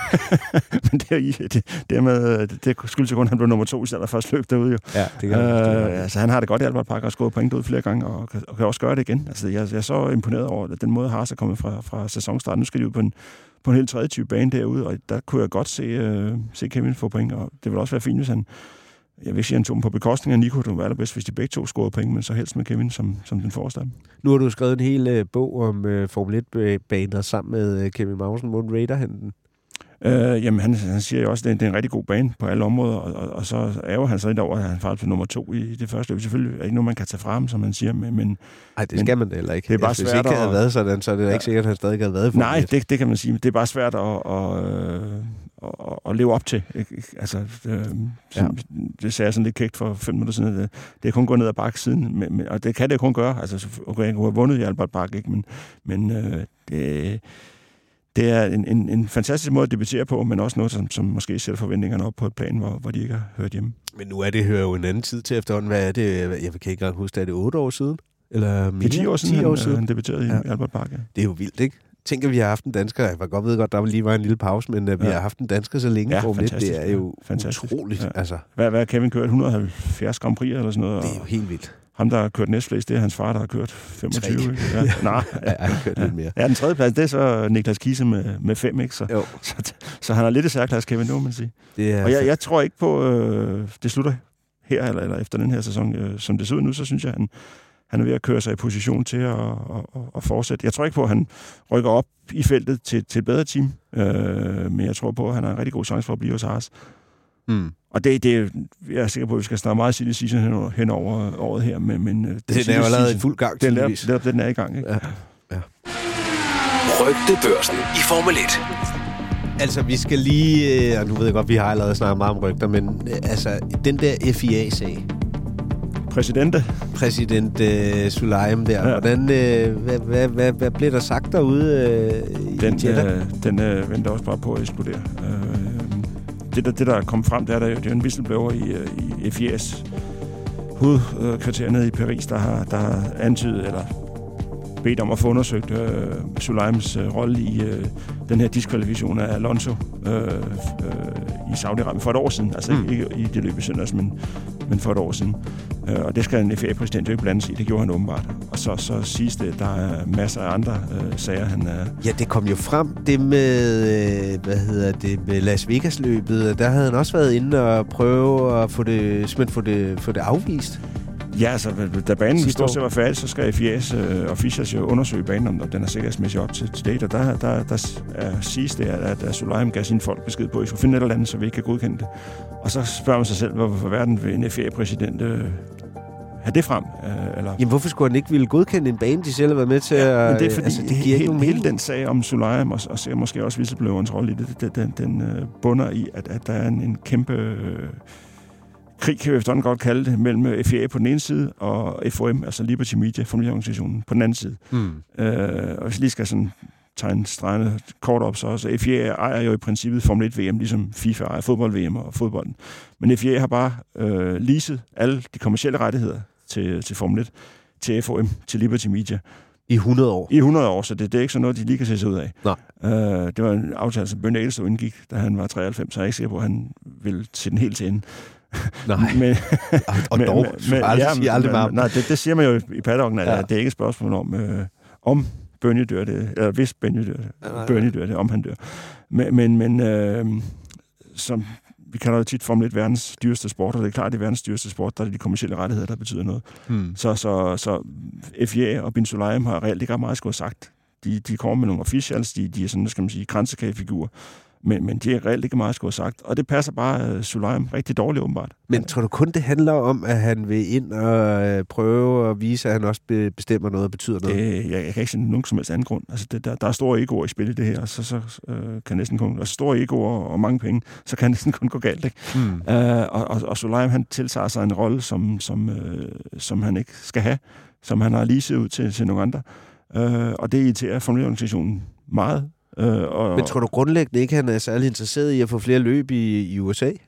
Men det er, det, det er med, det skyldes kun, at han blev nummer to i stedet for første løb derude. Jo. Ja, det kan øh, altså, han har det godt i Albert Park og skåret point ud flere gange, og kan, og kan også gøre det igen. Altså, jeg, jeg er så imponeret over den måde, Haas er kommet fra, fra sæsonstarten. Nu skal de ud på en, på en helt tredje type bane derude, og der kunne jeg godt se, uh, se Kevin få point, og det ville også være fint, hvis han... Jeg vil ikke sige, at han tog dem på bekostning af Nico. Det var allerbedst, hvis de begge to scorede point, men så helst med Kevin som, som den forreste. Nu har du skrevet en hel uh, bog om uh, Formel et-baner sammen med uh, Kevin Magnussen. Hvordan rater han den? Øh, jamen, han, han siger jo også, at det er, det er en rigtig god bane på alle områder, og, og, og så ærger han så lidt over, at han faktisk blev nummer to i det første løb. Selvfølgelig er det ikke noget, man kan tage fra ham, som man siger. Men, Nej, det skal man heller ikke. Det er bare Hvis svært ikke at... havde været sådan, så er det ja. ikke sikkert, at han stadig havde været i Nej, det, det kan man sige. Det er bare svært at, at, at, at leve op til. Altså, det, ja. det sagde jeg sådan lidt kægt for fem minutter siden. Det, det er kun gået ned ad bakke siden, men, og det kan det kun gøre. Altså, okay, jeg kunne have vundet i Albert Park, ikke? Men, men øh, det... det er en, en, en fantastisk måde at debutere på, men også noget, som, som måske sætter forventningerne op på et plan, hvor, hvor de ikke har hørt hjemme. Men nu er det hører jo en anden tid til efterhånden. Hvad er det? Jeg kan ikke engang huske, er det otte år siden? Eller mere? Det er ti år siden, ti år han, siden. han debuterede ja. i Albert Park. Ja. Det er jo vildt, ikke? Tænk, at vi har haft en dansker. Jeg var godt ved godt, der lige var en lille pause, men at vi ja. har haft en dansker så længe. Ja, Formel et, det er jo fantastisk. Utroligt. Ja. Altså. Hvad, hvad har Kevin kørt? et hundrede og halvfjerds Grand Prix eller sådan noget? Det er jo helt vildt. Ham, der har kørt næstflest, det er hans far, der har kørt femogtyve. Ja. ja. Nej, ja, jeg har kørt ja. lidt mere. Ja, den tredje plads, det er så Niklas Kise med, med fem, ikke? Så, jo. så, så han har lidt i særklasse, Kevin, det må man sige. Det er og jeg, jeg tror ikke på, øh, det slutter her eller, eller efter den her sæson. Øh, som det ser ud nu, så synes jeg, han, han er ved at køre sig i position til at, at, at, at fortsætte. Jeg tror ikke på, at han rykker op i feltet til, til et bedre team, øh, men jeg tror på, at han har en rigtig god chance for at blive hos Haas. Mm. Og det, det, jeg er sikker på, at vi skal snakke meget silly season hen, hen over året her. Men, men det, det er jo allerede i fuld gang. Den er, den, er, den er i gang, ikke? Ja. Ja. Rygtebørsen i Formel et. Altså, vi skal lige... Og nu ved jeg godt, vi har allerede snakket meget om rygter, men altså, den der F I A-sag. Præsidente. Præsident øh, Sulaim der. Ja. Hvordan, øh, hvad, hvad, hvad, hvad blev der sagt derude øh, den, i Jeddah? Øh, den øh, venter også bare på at eksplodere. Øh, det, der, det, der er kommet frem, det er, der, det er en whistleblower i, i F I A's hovedkvarter nede i Paris, der har, der har antydet, eller bedt om at få undersøgt øh, Sulaims øh, rolle i øh, den her diskvalifikation af Alonso øh, øh, i Saudi-Arabien for et år siden. Altså mm. ikke i det løb i søndags, men, men for et år siden. Øh, og det skal en F I A-præsident jo ikke blande sig i. Det gjorde han åbenbart. Og så, så siges det, at der er masser af andre øh, sager, han er... Ja, det kom jo frem, det med, øh, hvad hedder det, med Las Vegas-løbet. Der havde han også været inde og prøve at få det, simpelthen få det, få det afvist. Ja, altså, da banen stort set var færdig, så skal F I A's uh, officials jo undersøge banen, om den er sikkerhedsmæssigt op til, til date. Og der, der, der er, siges det, at, at Sulaim gav sine folk besked på, at I skulle finde et eller andet, så vi ikke kan godkende det. Og så spørger man sig selv, hvorfor for verden vil en F I A-præsident uh, have det frem? Uh, eller... Jamen, hvorfor skulle han ikke ville godkende en bane, de selv har været med til ja, at... Men det er fordi, altså, det giver hele, hele den sag om Sulaim, og, og måske også whistleblowerens rolle i det, den, den, den uh, bunder i, at, at der er en, en kæmpe... Uh, krig, kan vi efterhånden godt kalde det, mellem F I A på den ene side, og F O M, altså Liberty Media, formidlingsorganisationen, på den anden side. Mm. Øh, og hvis jeg lige skal sådan tegne stregene kort op, så, så F I A ejer jo i princippet Formel et V M, ligesom FIFA ejer fodbold-V M og fodbolden. Men F I A har bare øh, leaset alle de kommercielle rettigheder til, til Formel et, til F O M, til Liberty Media. I hundrede år? I hundrede år, så det, det er ikke sådan noget, de lige kan se sig ud af. Nej. Øh, det var en aftale, som Bernie Ecclestone indgik, da han var treoghalvfems, så jeg er ikke sikker på, at han ville til den helt til ende. Nej, men, og, og dog, men, aldrig, ja, siger aldrig meget. Nej, det, det siger man jo i paddocken, at ja. det er ikke et spørgsmål om, øh, om Bernie dør det, eller hvis Bernie dør det, ja, Bernie dør det, om han dør. Men, men, men øh, som vi kalder jo tit Formel et verdens dyreste sport, og det er klart, det er verdens dyreste sport, der er det de kommercielle rettigheder, der betyder noget. Hmm. Så, så, så F I A og Bin Sulayem har reelt ikke ret meget skulle have sagt. De, de kommer med nogle officials, de, de er sådan, skal man sige, kransekagefigurer. Men, men de er reelt ikke meget skulle have sagt. Og det passer bare uh, Sulaim rigtig dårligt, åbenbart. Men tror du kun, det handler om, at han vil ind og uh, prøve at vise, at han også be- bestemmer noget og betyder noget? Det, jeg, jeg kan ikke sige nogen som helst anden grund. Altså, det, der, der er store egoer i spil i det her, så, så uh, kan næsten kun... Altså, store egoer og mange penge, så kan næsten kun gå galt, ikke? Mm. Uh, og, og, og Sulaim, han tiltager sig en rolle, som, som, uh, som han ikke skal have, som han har leaset ud til, til nogle andre. Uh, og det irriterer formidlingsorganisationen meget. Uh, og, Men tror du grundlæggende ikke, at han er særlig interesseret i at få flere løb i, i U S A?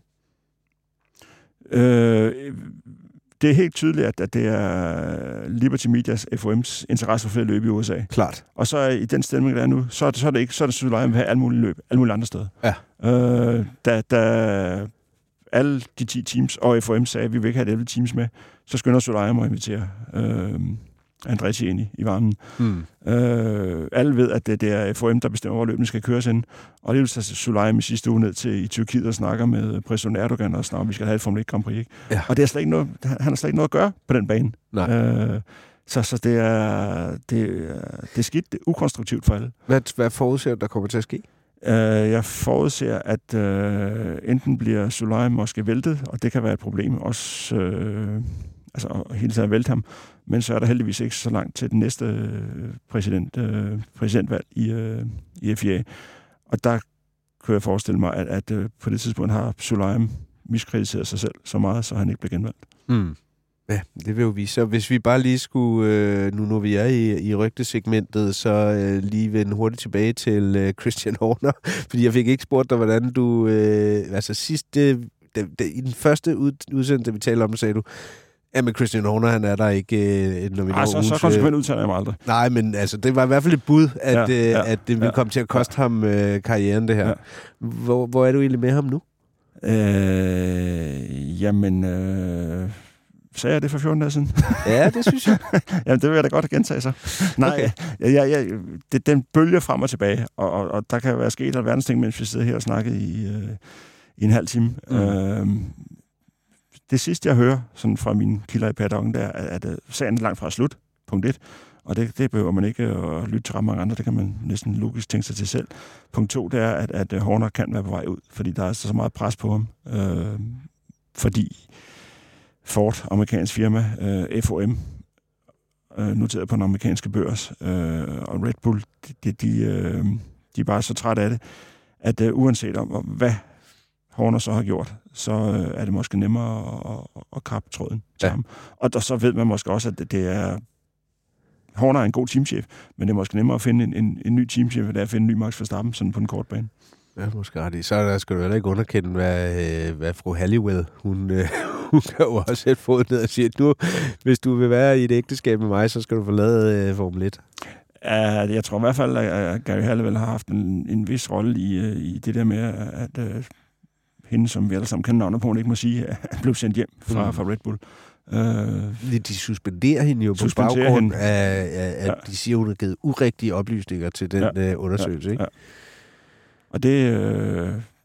Øh, det er helt tydeligt, at, at det er Liberty Medias, F O M's interesse for flere løb i U S A. Klart. Og så i den stemning, der er nu, så er det, så er det ikke, så er det Sulaim vil have alle mulige løb, alle mulige andre steder. Ja. Øh, da, da alle de ti teams og F O M sagde, at vi vil ikke have elleve teams med, så skynder Sulaim at invitere øh, Andretti ind i, i varmen. Hmm. Øh, alle ved, at det, det er F O M, der bestemmer, hvor løbene skal køres ind. Og det vil tage Sulaim i sidste uge ned til i Tyrkiet og snakker med præsident Erdogan og snakker, vi skal have et Formel et Grand Prix. Ikke? Ja. Og det er slet ikke noget, han har slet ikke noget at gøre på den bane. Øh, så, så det er, det, det er skidt, det er ukonstruktivt for alle. Hvad, hvad forudser der kommer til at ske? Uh, jeg forudser, at uh, enten bliver Sulaim måske væltet, og det kan være et problem, også uh, altså hele tiden at vælte ham, men så er der heldigvis ikke så langt til den næste uh, præsident, uh, præsidentvalg i, uh, i F I A. Og der kunne jeg forestille mig, at, at uh, på det tidspunkt har Sulaim miskrediteret sig selv så meget, så han ikke bliver genvalgt. Mm. Ja, det vil jo vise sig. Hvis vi bare lige skulle, øh, nu når vi er i, i rygtesegmentet, så øh, lige vende hurtigt tilbage til øh, Christian Horner, fordi jeg fik ikke spurgt dig, hvordan du, øh, altså sidst, øh, det, det, i den første ud, udsendelse, vi talte om, sagde du, ja, men Christian Horner, han er der ikke, øh, når vi Ej, når så, ugens, så konsekvent udtaler jeg mig aldrig. Nej, men altså, det var i hvert fald et bud, at, ja, ja, øh, at det ville ja, komme til at koste ja. ham øh, karrieren, det her. Ja. Hvor, hvor er du egentlig med ham nu? Øh, jamen, øh, sagde jeg det for fjorten dage siden? Ja, det synes jeg. Jamen, det vil jeg da godt gentage sig. Nej, okay. jeg, jeg, jeg, det, den bølger frem og tilbage, og, og, og der kan være sket alverdens ting, mens vi sidder her og snakker i, øh, i en halv time. Mm. Øh, det sidste, jeg hører sådan fra mine kilder i paddocken, der er, at, at sagen er langt fra slut, punkt et. Og det, det behøver man ikke at lytte til ret mange andre. Det kan man næsten logisk tænke sig til selv. Punkt to, det er, at, at Horner kan være på vej ud, fordi der er så meget pres på ham. Øh, fordi Ford, amerikansk firma, øh, F O M, øh, noteret på den amerikanske børs, øh, og Red Bull, de, de, øh, de er bare så trætte af det, at øh, uanset om, hvad Horner så har gjort, så øh, er det måske nemmere at, at, at kappe tråden til ja. ham. Og, og så ved man måske også, at det er Horner er en god teamchef, men det er måske nemmere at finde en, en, en ny teamchef, end det er at finde en ny Max Verstappen sådan på en kort bane. Ja, måske ret i. Så der skal du heller ikke underkende, hvad, hvad fru Halliwell, hun, øh, hun kan jo også sætte fod ned og sige, at nu, hvis du vil være i et ægteskab med mig, så skal du forlade øh, Formel et. Ja, jeg tror i hvert fald, at Gary Halliwell har haft en, en vis rolle i, i det der med, at øh, hende, som vi alle sammen kender navnet på, hun ikke må sige, at blev sendt hjem fra, mm. fra Red Bull. Uh, de suspenderer hende jo på baggrund hende. af, af at ja. de siger, at hun har givet urigtige oplysninger til den ja. uh, undersøgelse. Ja. Ikke? Ja. Og det øh,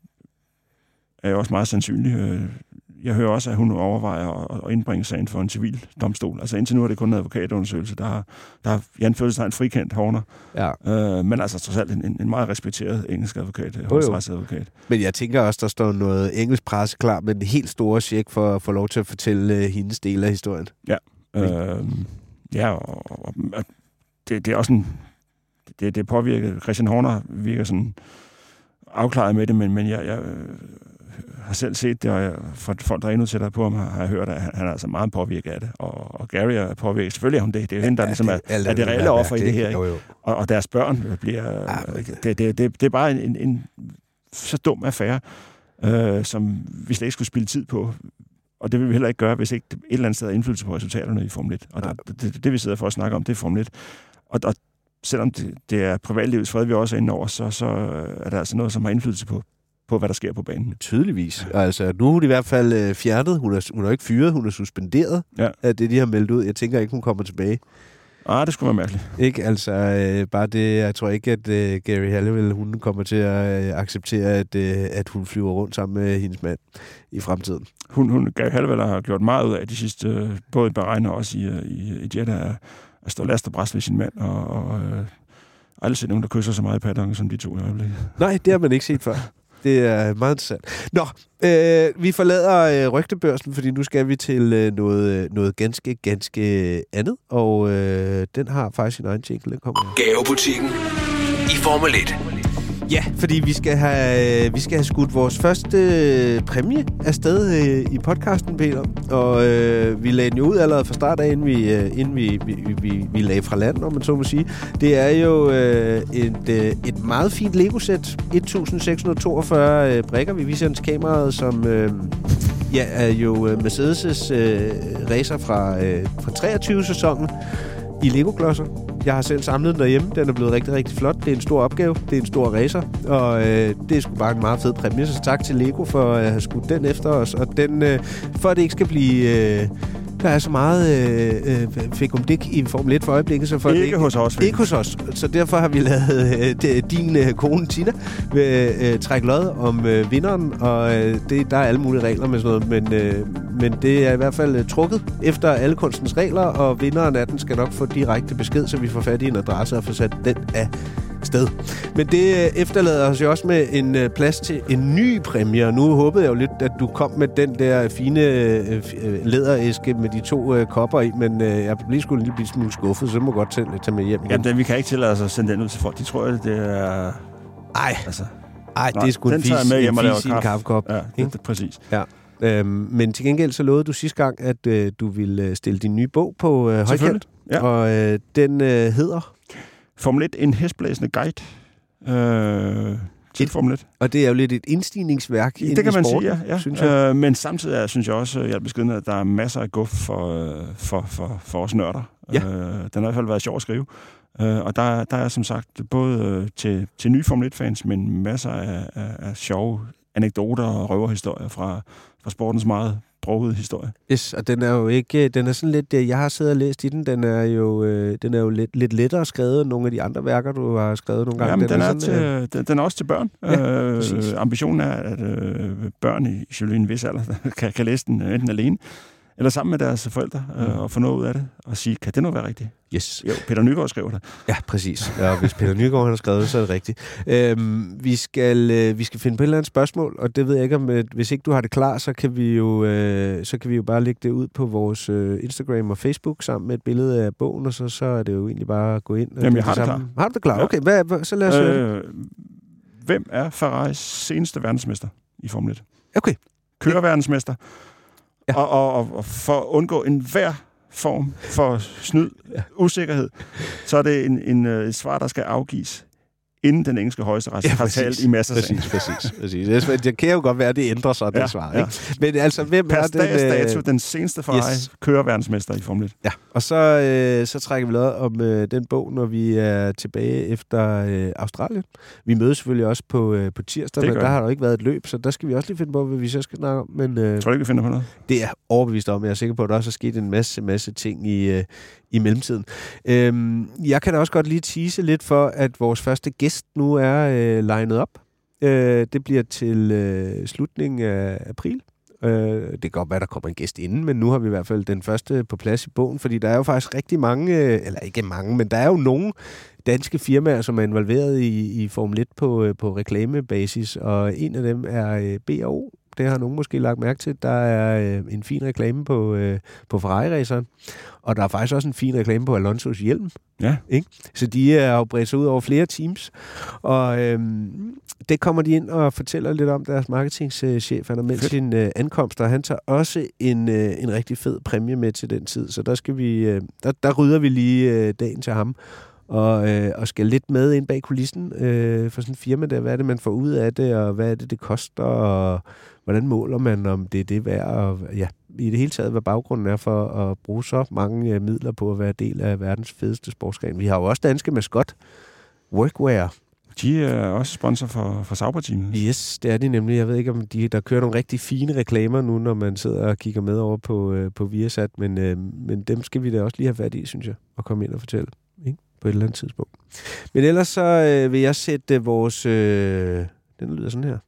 er jo også meget sandsynligt. Jeg hører også, at hun overvejer at indbringe sagen for en civil domstol. Altså indtil nu er det kun en advokatundersøgelse. Der har, der har Jan Følstegn frikendt Horner. Ja. Øh, men altså trods alt en, en meget respekteret engelsk advokat, højesteretsadvokat. Men jeg tænker også, der står noget engelsk presse klar med en helt store check for at få lov til at fortælle uh, hendes del af historien. Ja, øh, ja og, og, og det, det er også en... Det, det påvirker... Christian Horner virker sådan afklaret med det, men, men jeg... jeg har selv set det, og jeg, for folk, der er endnu tættere på ham, har, har jeg hørt, at han, han er altså meget påvirket af det. Og, og Gary er påvirket. Selvfølgelig er hun det. Det er jo hende, der ja, ligesom er, er det reelle offer i det her. Jo, jo. Og, og deres børn bliver... Ja, det, det, det, det er bare en, en, en så dum affære, øh, som vi slet ikke skulle spille tid på. Og det vil vi heller ikke gøre, hvis ikke et eller andet sted er indflydelse på resultaterne i Formel et. Og der, det, det, det, vi sidder for at snakke om, det er Formel et. Og, og selvom det, det er privatlivets fred, vi også er inde over, så, så er der altså noget, som har indflydelse på på, hvad der sker på banen. Tydeligvis. Ja. Altså, nu er hun i hvert fald øh, fjernet. Hun er, hun er ikke fyret, hun er suspenderet ja. af det, de har meldt ud. Jeg tænker ikke, hun kommer tilbage. Ah, det skulle være mærkeligt. Ikke? Altså, øh, bare det, jeg tror ikke, at øh, Gary Halliwell, hun kommer til at øh, acceptere, at, øh, at hun flyver rundt sammen med hendes mand i fremtiden. Hun, hun Gary Halliwell har gjort meget ud af de sidste, øh, både i Bahrain og også i, i, i Jeddah, at stå last og bræst ved sin mand, og, og øh, aldrig set nogen, der kysser så meget i paddocken, som de to i øjeblikket. Nej, det har man ikke set før. Det er meget interessant. Nå, øh, vi forlader øh, rygtebørsen, fordi nu skal vi til øh, noget, noget ganske, ganske andet, og øh, den har faktisk sin egen jingle. Den kommer. Gavebutikken i Formel et. Ja, fordi vi skal have, vi skal have skudt vores første præmie afsted øh, i podcasten, Peter. Og øh, vi lagde den jo ud allerede fra start af, inden vi, øh, inden vi, vi, vi, vi lagde fra land, om man så må sige. Det er jo øh, et, øh, et meget fint Lego-sæt. et seks hundrede toogfyrre øh, brikker. Vi viser hans kameraet, som øh, ja, er jo Mercedes' øh, racer fra, øh, fra treogtyve-sæsonen i Lego-klodser. Jeg har selv samlet den derhjemme. Den er blevet rigtig, rigtig flot. Det er en stor opgave. Det er en stor racer. Og øh, det er sgu bare en meget fed præmie. Så tak til Lego for at have skudt den efter os. Og den, øh, for at det ikke skal blive... Øh, der er så meget øh, øh, fik om det i Formel et for øjeblikket. Så for ikke, det ikke hos os. Ikke hos os. Så derfor har vi lavet øh, din øh, kone Tina ved, øh, trække lod om øh, vinderen. Og øh, det, der er alle mulige regler med sådan noget. Men, øh, men det er i hvert fald øh, trukket efter alle kunstens regler. Og vinderen af den skal nok få direkte besked, så vi får fat i en adresse og får sat den af sted. Men det øh, efterlader os jo også med en øh, plads til en ny præmie. Og nu håbede jeg jo lidt, at du kom med den der fine øh, læderæske med de to øh, kopper i, men øh, jeg blev sgu en lille smule skuffet, så må jeg godt tage, tage med hjem igen. Jamen, det, vi kan ikke tillade os at sende den ud til folk. De tror, at det er... Ej, altså, Ej det er sgu en fis, en, fis i en kaffekop. Ja, det, det, præcis. Ja. Øhm, men til gengæld så lovede du sidste gang, at øh, du ville stille din nye bog på øh, højkant. Ja. Og øh, den øh, hedder? Formel et, en hestblæsende guide øh, til et, Formel et. Og det er jo lidt et indstigningsværk det kan man sporten, sige, ja. ja. Synes jeg. Øh, men samtidig er, synes jeg også, jeg er beskeden, at der er masser af guf for, for, for, for os nørder. Ja. Øh, den har i hvert fald været sjov at skrive. Øh, og der, der er som sagt både øh, til, til nye Formel et-fans, men masser af, af, af sjove anekdoter og røverhistorier fra, fra sportens meget brogede historie. Yes, og den er jo ikke, den er sådan lidt, jeg har siddet og læst i den, den er jo, øh, den er jo lidt, lidt lettere skrevet end nogle af de andre værker, du har skrevet nogle gange. Jamen, den, den, er, er sådan, til, øh... den, den er også til børn. Ja, øh, ambitionen er, at øh, børn i selvfølgelig en vis alder kan, kan læse den enten alene, eller sammen med deres forældre, øh, mm. og få noget ud af det, og sige, kan det nu være rigtigt? Yes. Jo, Peter Nygaard skriver det. Ja, præcis. Ja, og hvis Peter Nygaard han har skrevet det, så er det rigtigt. Øhm, vi, skal, øh, vi skal finde på et eller andet spørgsmål, og det ved jeg ikke, om øh, hvis ikke du har det klar, så kan vi jo, øh, så kan vi jo bare lægge det ud på vores øh, Instagram og Facebook sammen med et billede af bogen, og så, så er det jo egentlig bare at gå ind. Jamen, jeg har det, det klar. Har du det klar? Okay, hvad, hvad, så lad os høre øh, det. Hvem er Ferraris seneste verdensmester i Formel et? Okay. Køreverdensmester. Ja. Og, og, og for at undgå enhver form for snyd, ja. usikkerhed, så er det en, en, et svar, der skal afgives, inden den engelske højesteret ja, har talt i masser af præcis, præcis, præcis. Det kan jo godt være, at det ændrer sig, det ja, svar. Ikke? Ja. Men altså, hvem per er den... Per dato, den seneste Ferrari yes. køreverdensmester i Formel et. Ja, og så, øh, så trækker vi lod om øh, den bog, når vi er tilbage efter øh, Australien. Vi mødes selvfølgelig også på, øh, på tirsdag, men der har der ikke været et løb, så der skal vi også lige finde på, hvad vi så skal snakke om. Men, øh, tror du ikke, vi finder på noget? Det er overbevist om. Jeg er sikker på, at der også er sket en masse, masse ting i, øh, i mellemtiden. Øhm, jeg kan da også godt lige tease lidt for, at vores første gæst nu er øh, legnet op. Øh, det bliver til øh, slutningen af april. Øh, det kan godt være, der kommer en gæst inden, men nu har vi i hvert fald den første på plads i bogen, fordi der er jo faktisk rigtig mange, øh, eller ikke mange, men der er jo nogle danske firmaer, som er involveret i, i Formel et på, på reklamebasis, og en af dem er øh, B og O. Det har nogen måske lagt mærke til. Der er øh, en fin reklame på, øh, på Ferrari-raceren, og der er faktisk også en fin reklame på Alonsos hjelm. Ja. Ikke? Så de er jo bredt sig ud over flere teams, og øh, det kommer de ind og fortæller lidt om deres marketingchef. Han har meldt sin øh, ankomst, og han tager også en, øh, en rigtig fed præmie med til den tid. Så der, skal vi, øh, der, der rydder vi lige øh, dagen til ham. Og, øh, og skal lidt med ind bag kulissen øh, for sådan en firma der. Hvad er det, man får ud af det, og hvad er det, det koster, og hvordan måler man, om det er det værd, og ja, i det hele taget, hvad baggrunden er for at bruge så mange øh, midler på at være del af verdens fedeste sportsgren. Vi har jo også danske maskot, Workwear. De er også sponsor for, for Sauber-teamet. Yes, det er de nemlig. Jeg ved ikke, om de, der kører nogle rigtig fine reklamer nu, når man sidder og kigger med over på, øh, på Viasat, men, øh, men dem skal vi da også lige have fat i, synes jeg, og komme ind og fortælle, ikke? På et eller andet tidspunkt. Men ellers så øh, vil jeg sætte vores... Øh, den lyder sådan her.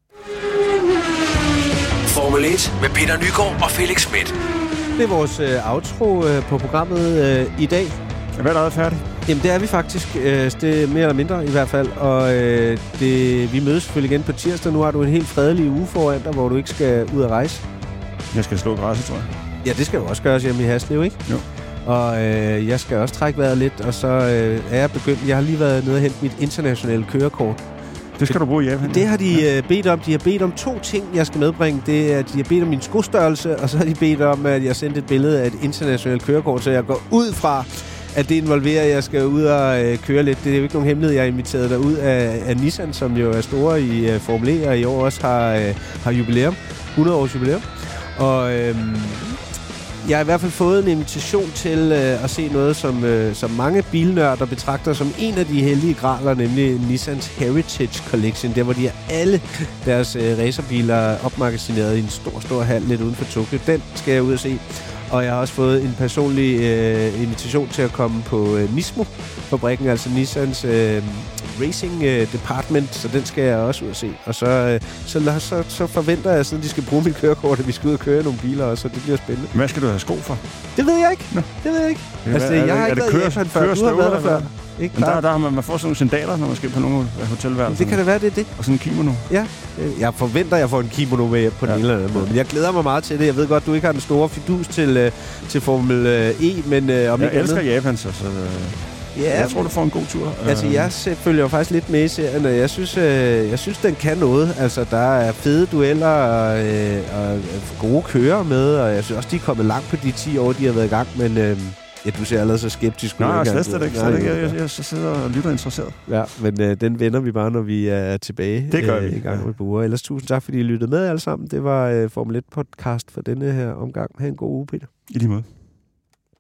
Formel et med Peter Nygaard og Felix Schmidt. Det er vores øh, outro øh, på programmet øh, i dag. Er vi allerede færdige? Jamen, det er vi faktisk. Øh, det er mere eller mindre i hvert fald. Og øh, det, vi mødes selvfølgelig igen på tirsdag. Nu har du en helt fredelig uge foran dig, hvor du ikke skal ud at rejse. Jeg skal slå græsset, tror jeg. Ja, det skal jo også gøres hjemme i Haslev, ikke? Jo. Og øh, jeg skal også trække vejret lidt, og så øh, er jeg begyndt... Jeg har lige været nede og hentet mit internationale kørekort. Det skal du bruge i Japan. Det har de ja. bedt om. De har bedt om to ting, jeg skal medbringe. Det er, de har bedt om min skostørrelse, og så har de bedt om, at jeg sendte et billede af et internationalt kørekort, så jeg går ud fra, at det involverer, at jeg skal ud og øh, køre lidt. Det er jo ikke nogen hemmelighed, jeg har inviteret dig ud af, af Nissan, som jo er store i øh, Formel E, og i år også har, øh, har jubilæum. hundrede års jubilæum. Og... Øh, Jeg har i hvert fald fået en invitation til øh, at se noget, som, øh, som mange bilnørder betragter som en af de hellige graler, nemlig Nissans Heritage Collection, der hvor de har alle deres øh, racerbiler opmagasineret i en stor, stor hal lidt uden for Tokyo. Den skal jeg ud og se. Og jeg har også fået en personlig øh, invitation til at komme på øh, Nismo-fabrikken, altså Nissans øh, Racing øh, Department, så den skal jeg også ud og se. Og så, øh, så, så, så forventer jeg, siden de skal bruge mit kørekort, at vi skal ud og køre nogle biler også, så det bliver spændende. Hvad skal du have sko for? Det ved jeg ikke. Nå. Det ved jeg ikke. Det altså, være, jeg har det, ikke været i Japan før. Du har været der før. Ikke? Men der, der har man, man får sådan nogle sandaler, når man skal på nogle hotelværelser. Det kan da være, det er det. Og sådan en kimono. Ja, jeg forventer, at jeg får en kimono med på ja. den ene eller anden måde. Men jeg glæder mig meget til det. Jeg ved godt, du ikke har den store fidus til, uh, til Formel E, men uh, om jeg ikke elsker andet. Japan, så... så uh... Ja, jeg tror, du får en god tur. Altså, jeg følger jo faktisk lidt med i serien, og jeg synes, øh, jeg synes den kan noget. Altså, der er fede dueller og, øh, og gode kører med, og jeg synes også, de er kommet langt på de ti år, de har været i gang, men øh, ja, du ser allerede så skeptisk ud. Nej, slet slet ikke. Jeg, jeg, jeg, jeg sidder og lytter interesseret. Ja, men øh, den vender vi bare, når vi er tilbage det gør vi. Øh, i gang med Bure. Ellers tusind tak, fordi I lyttede med alle sammen. Det var øh, Formel et podcast for denne her omgang. Ha' en god uge, Peter. I lige måde.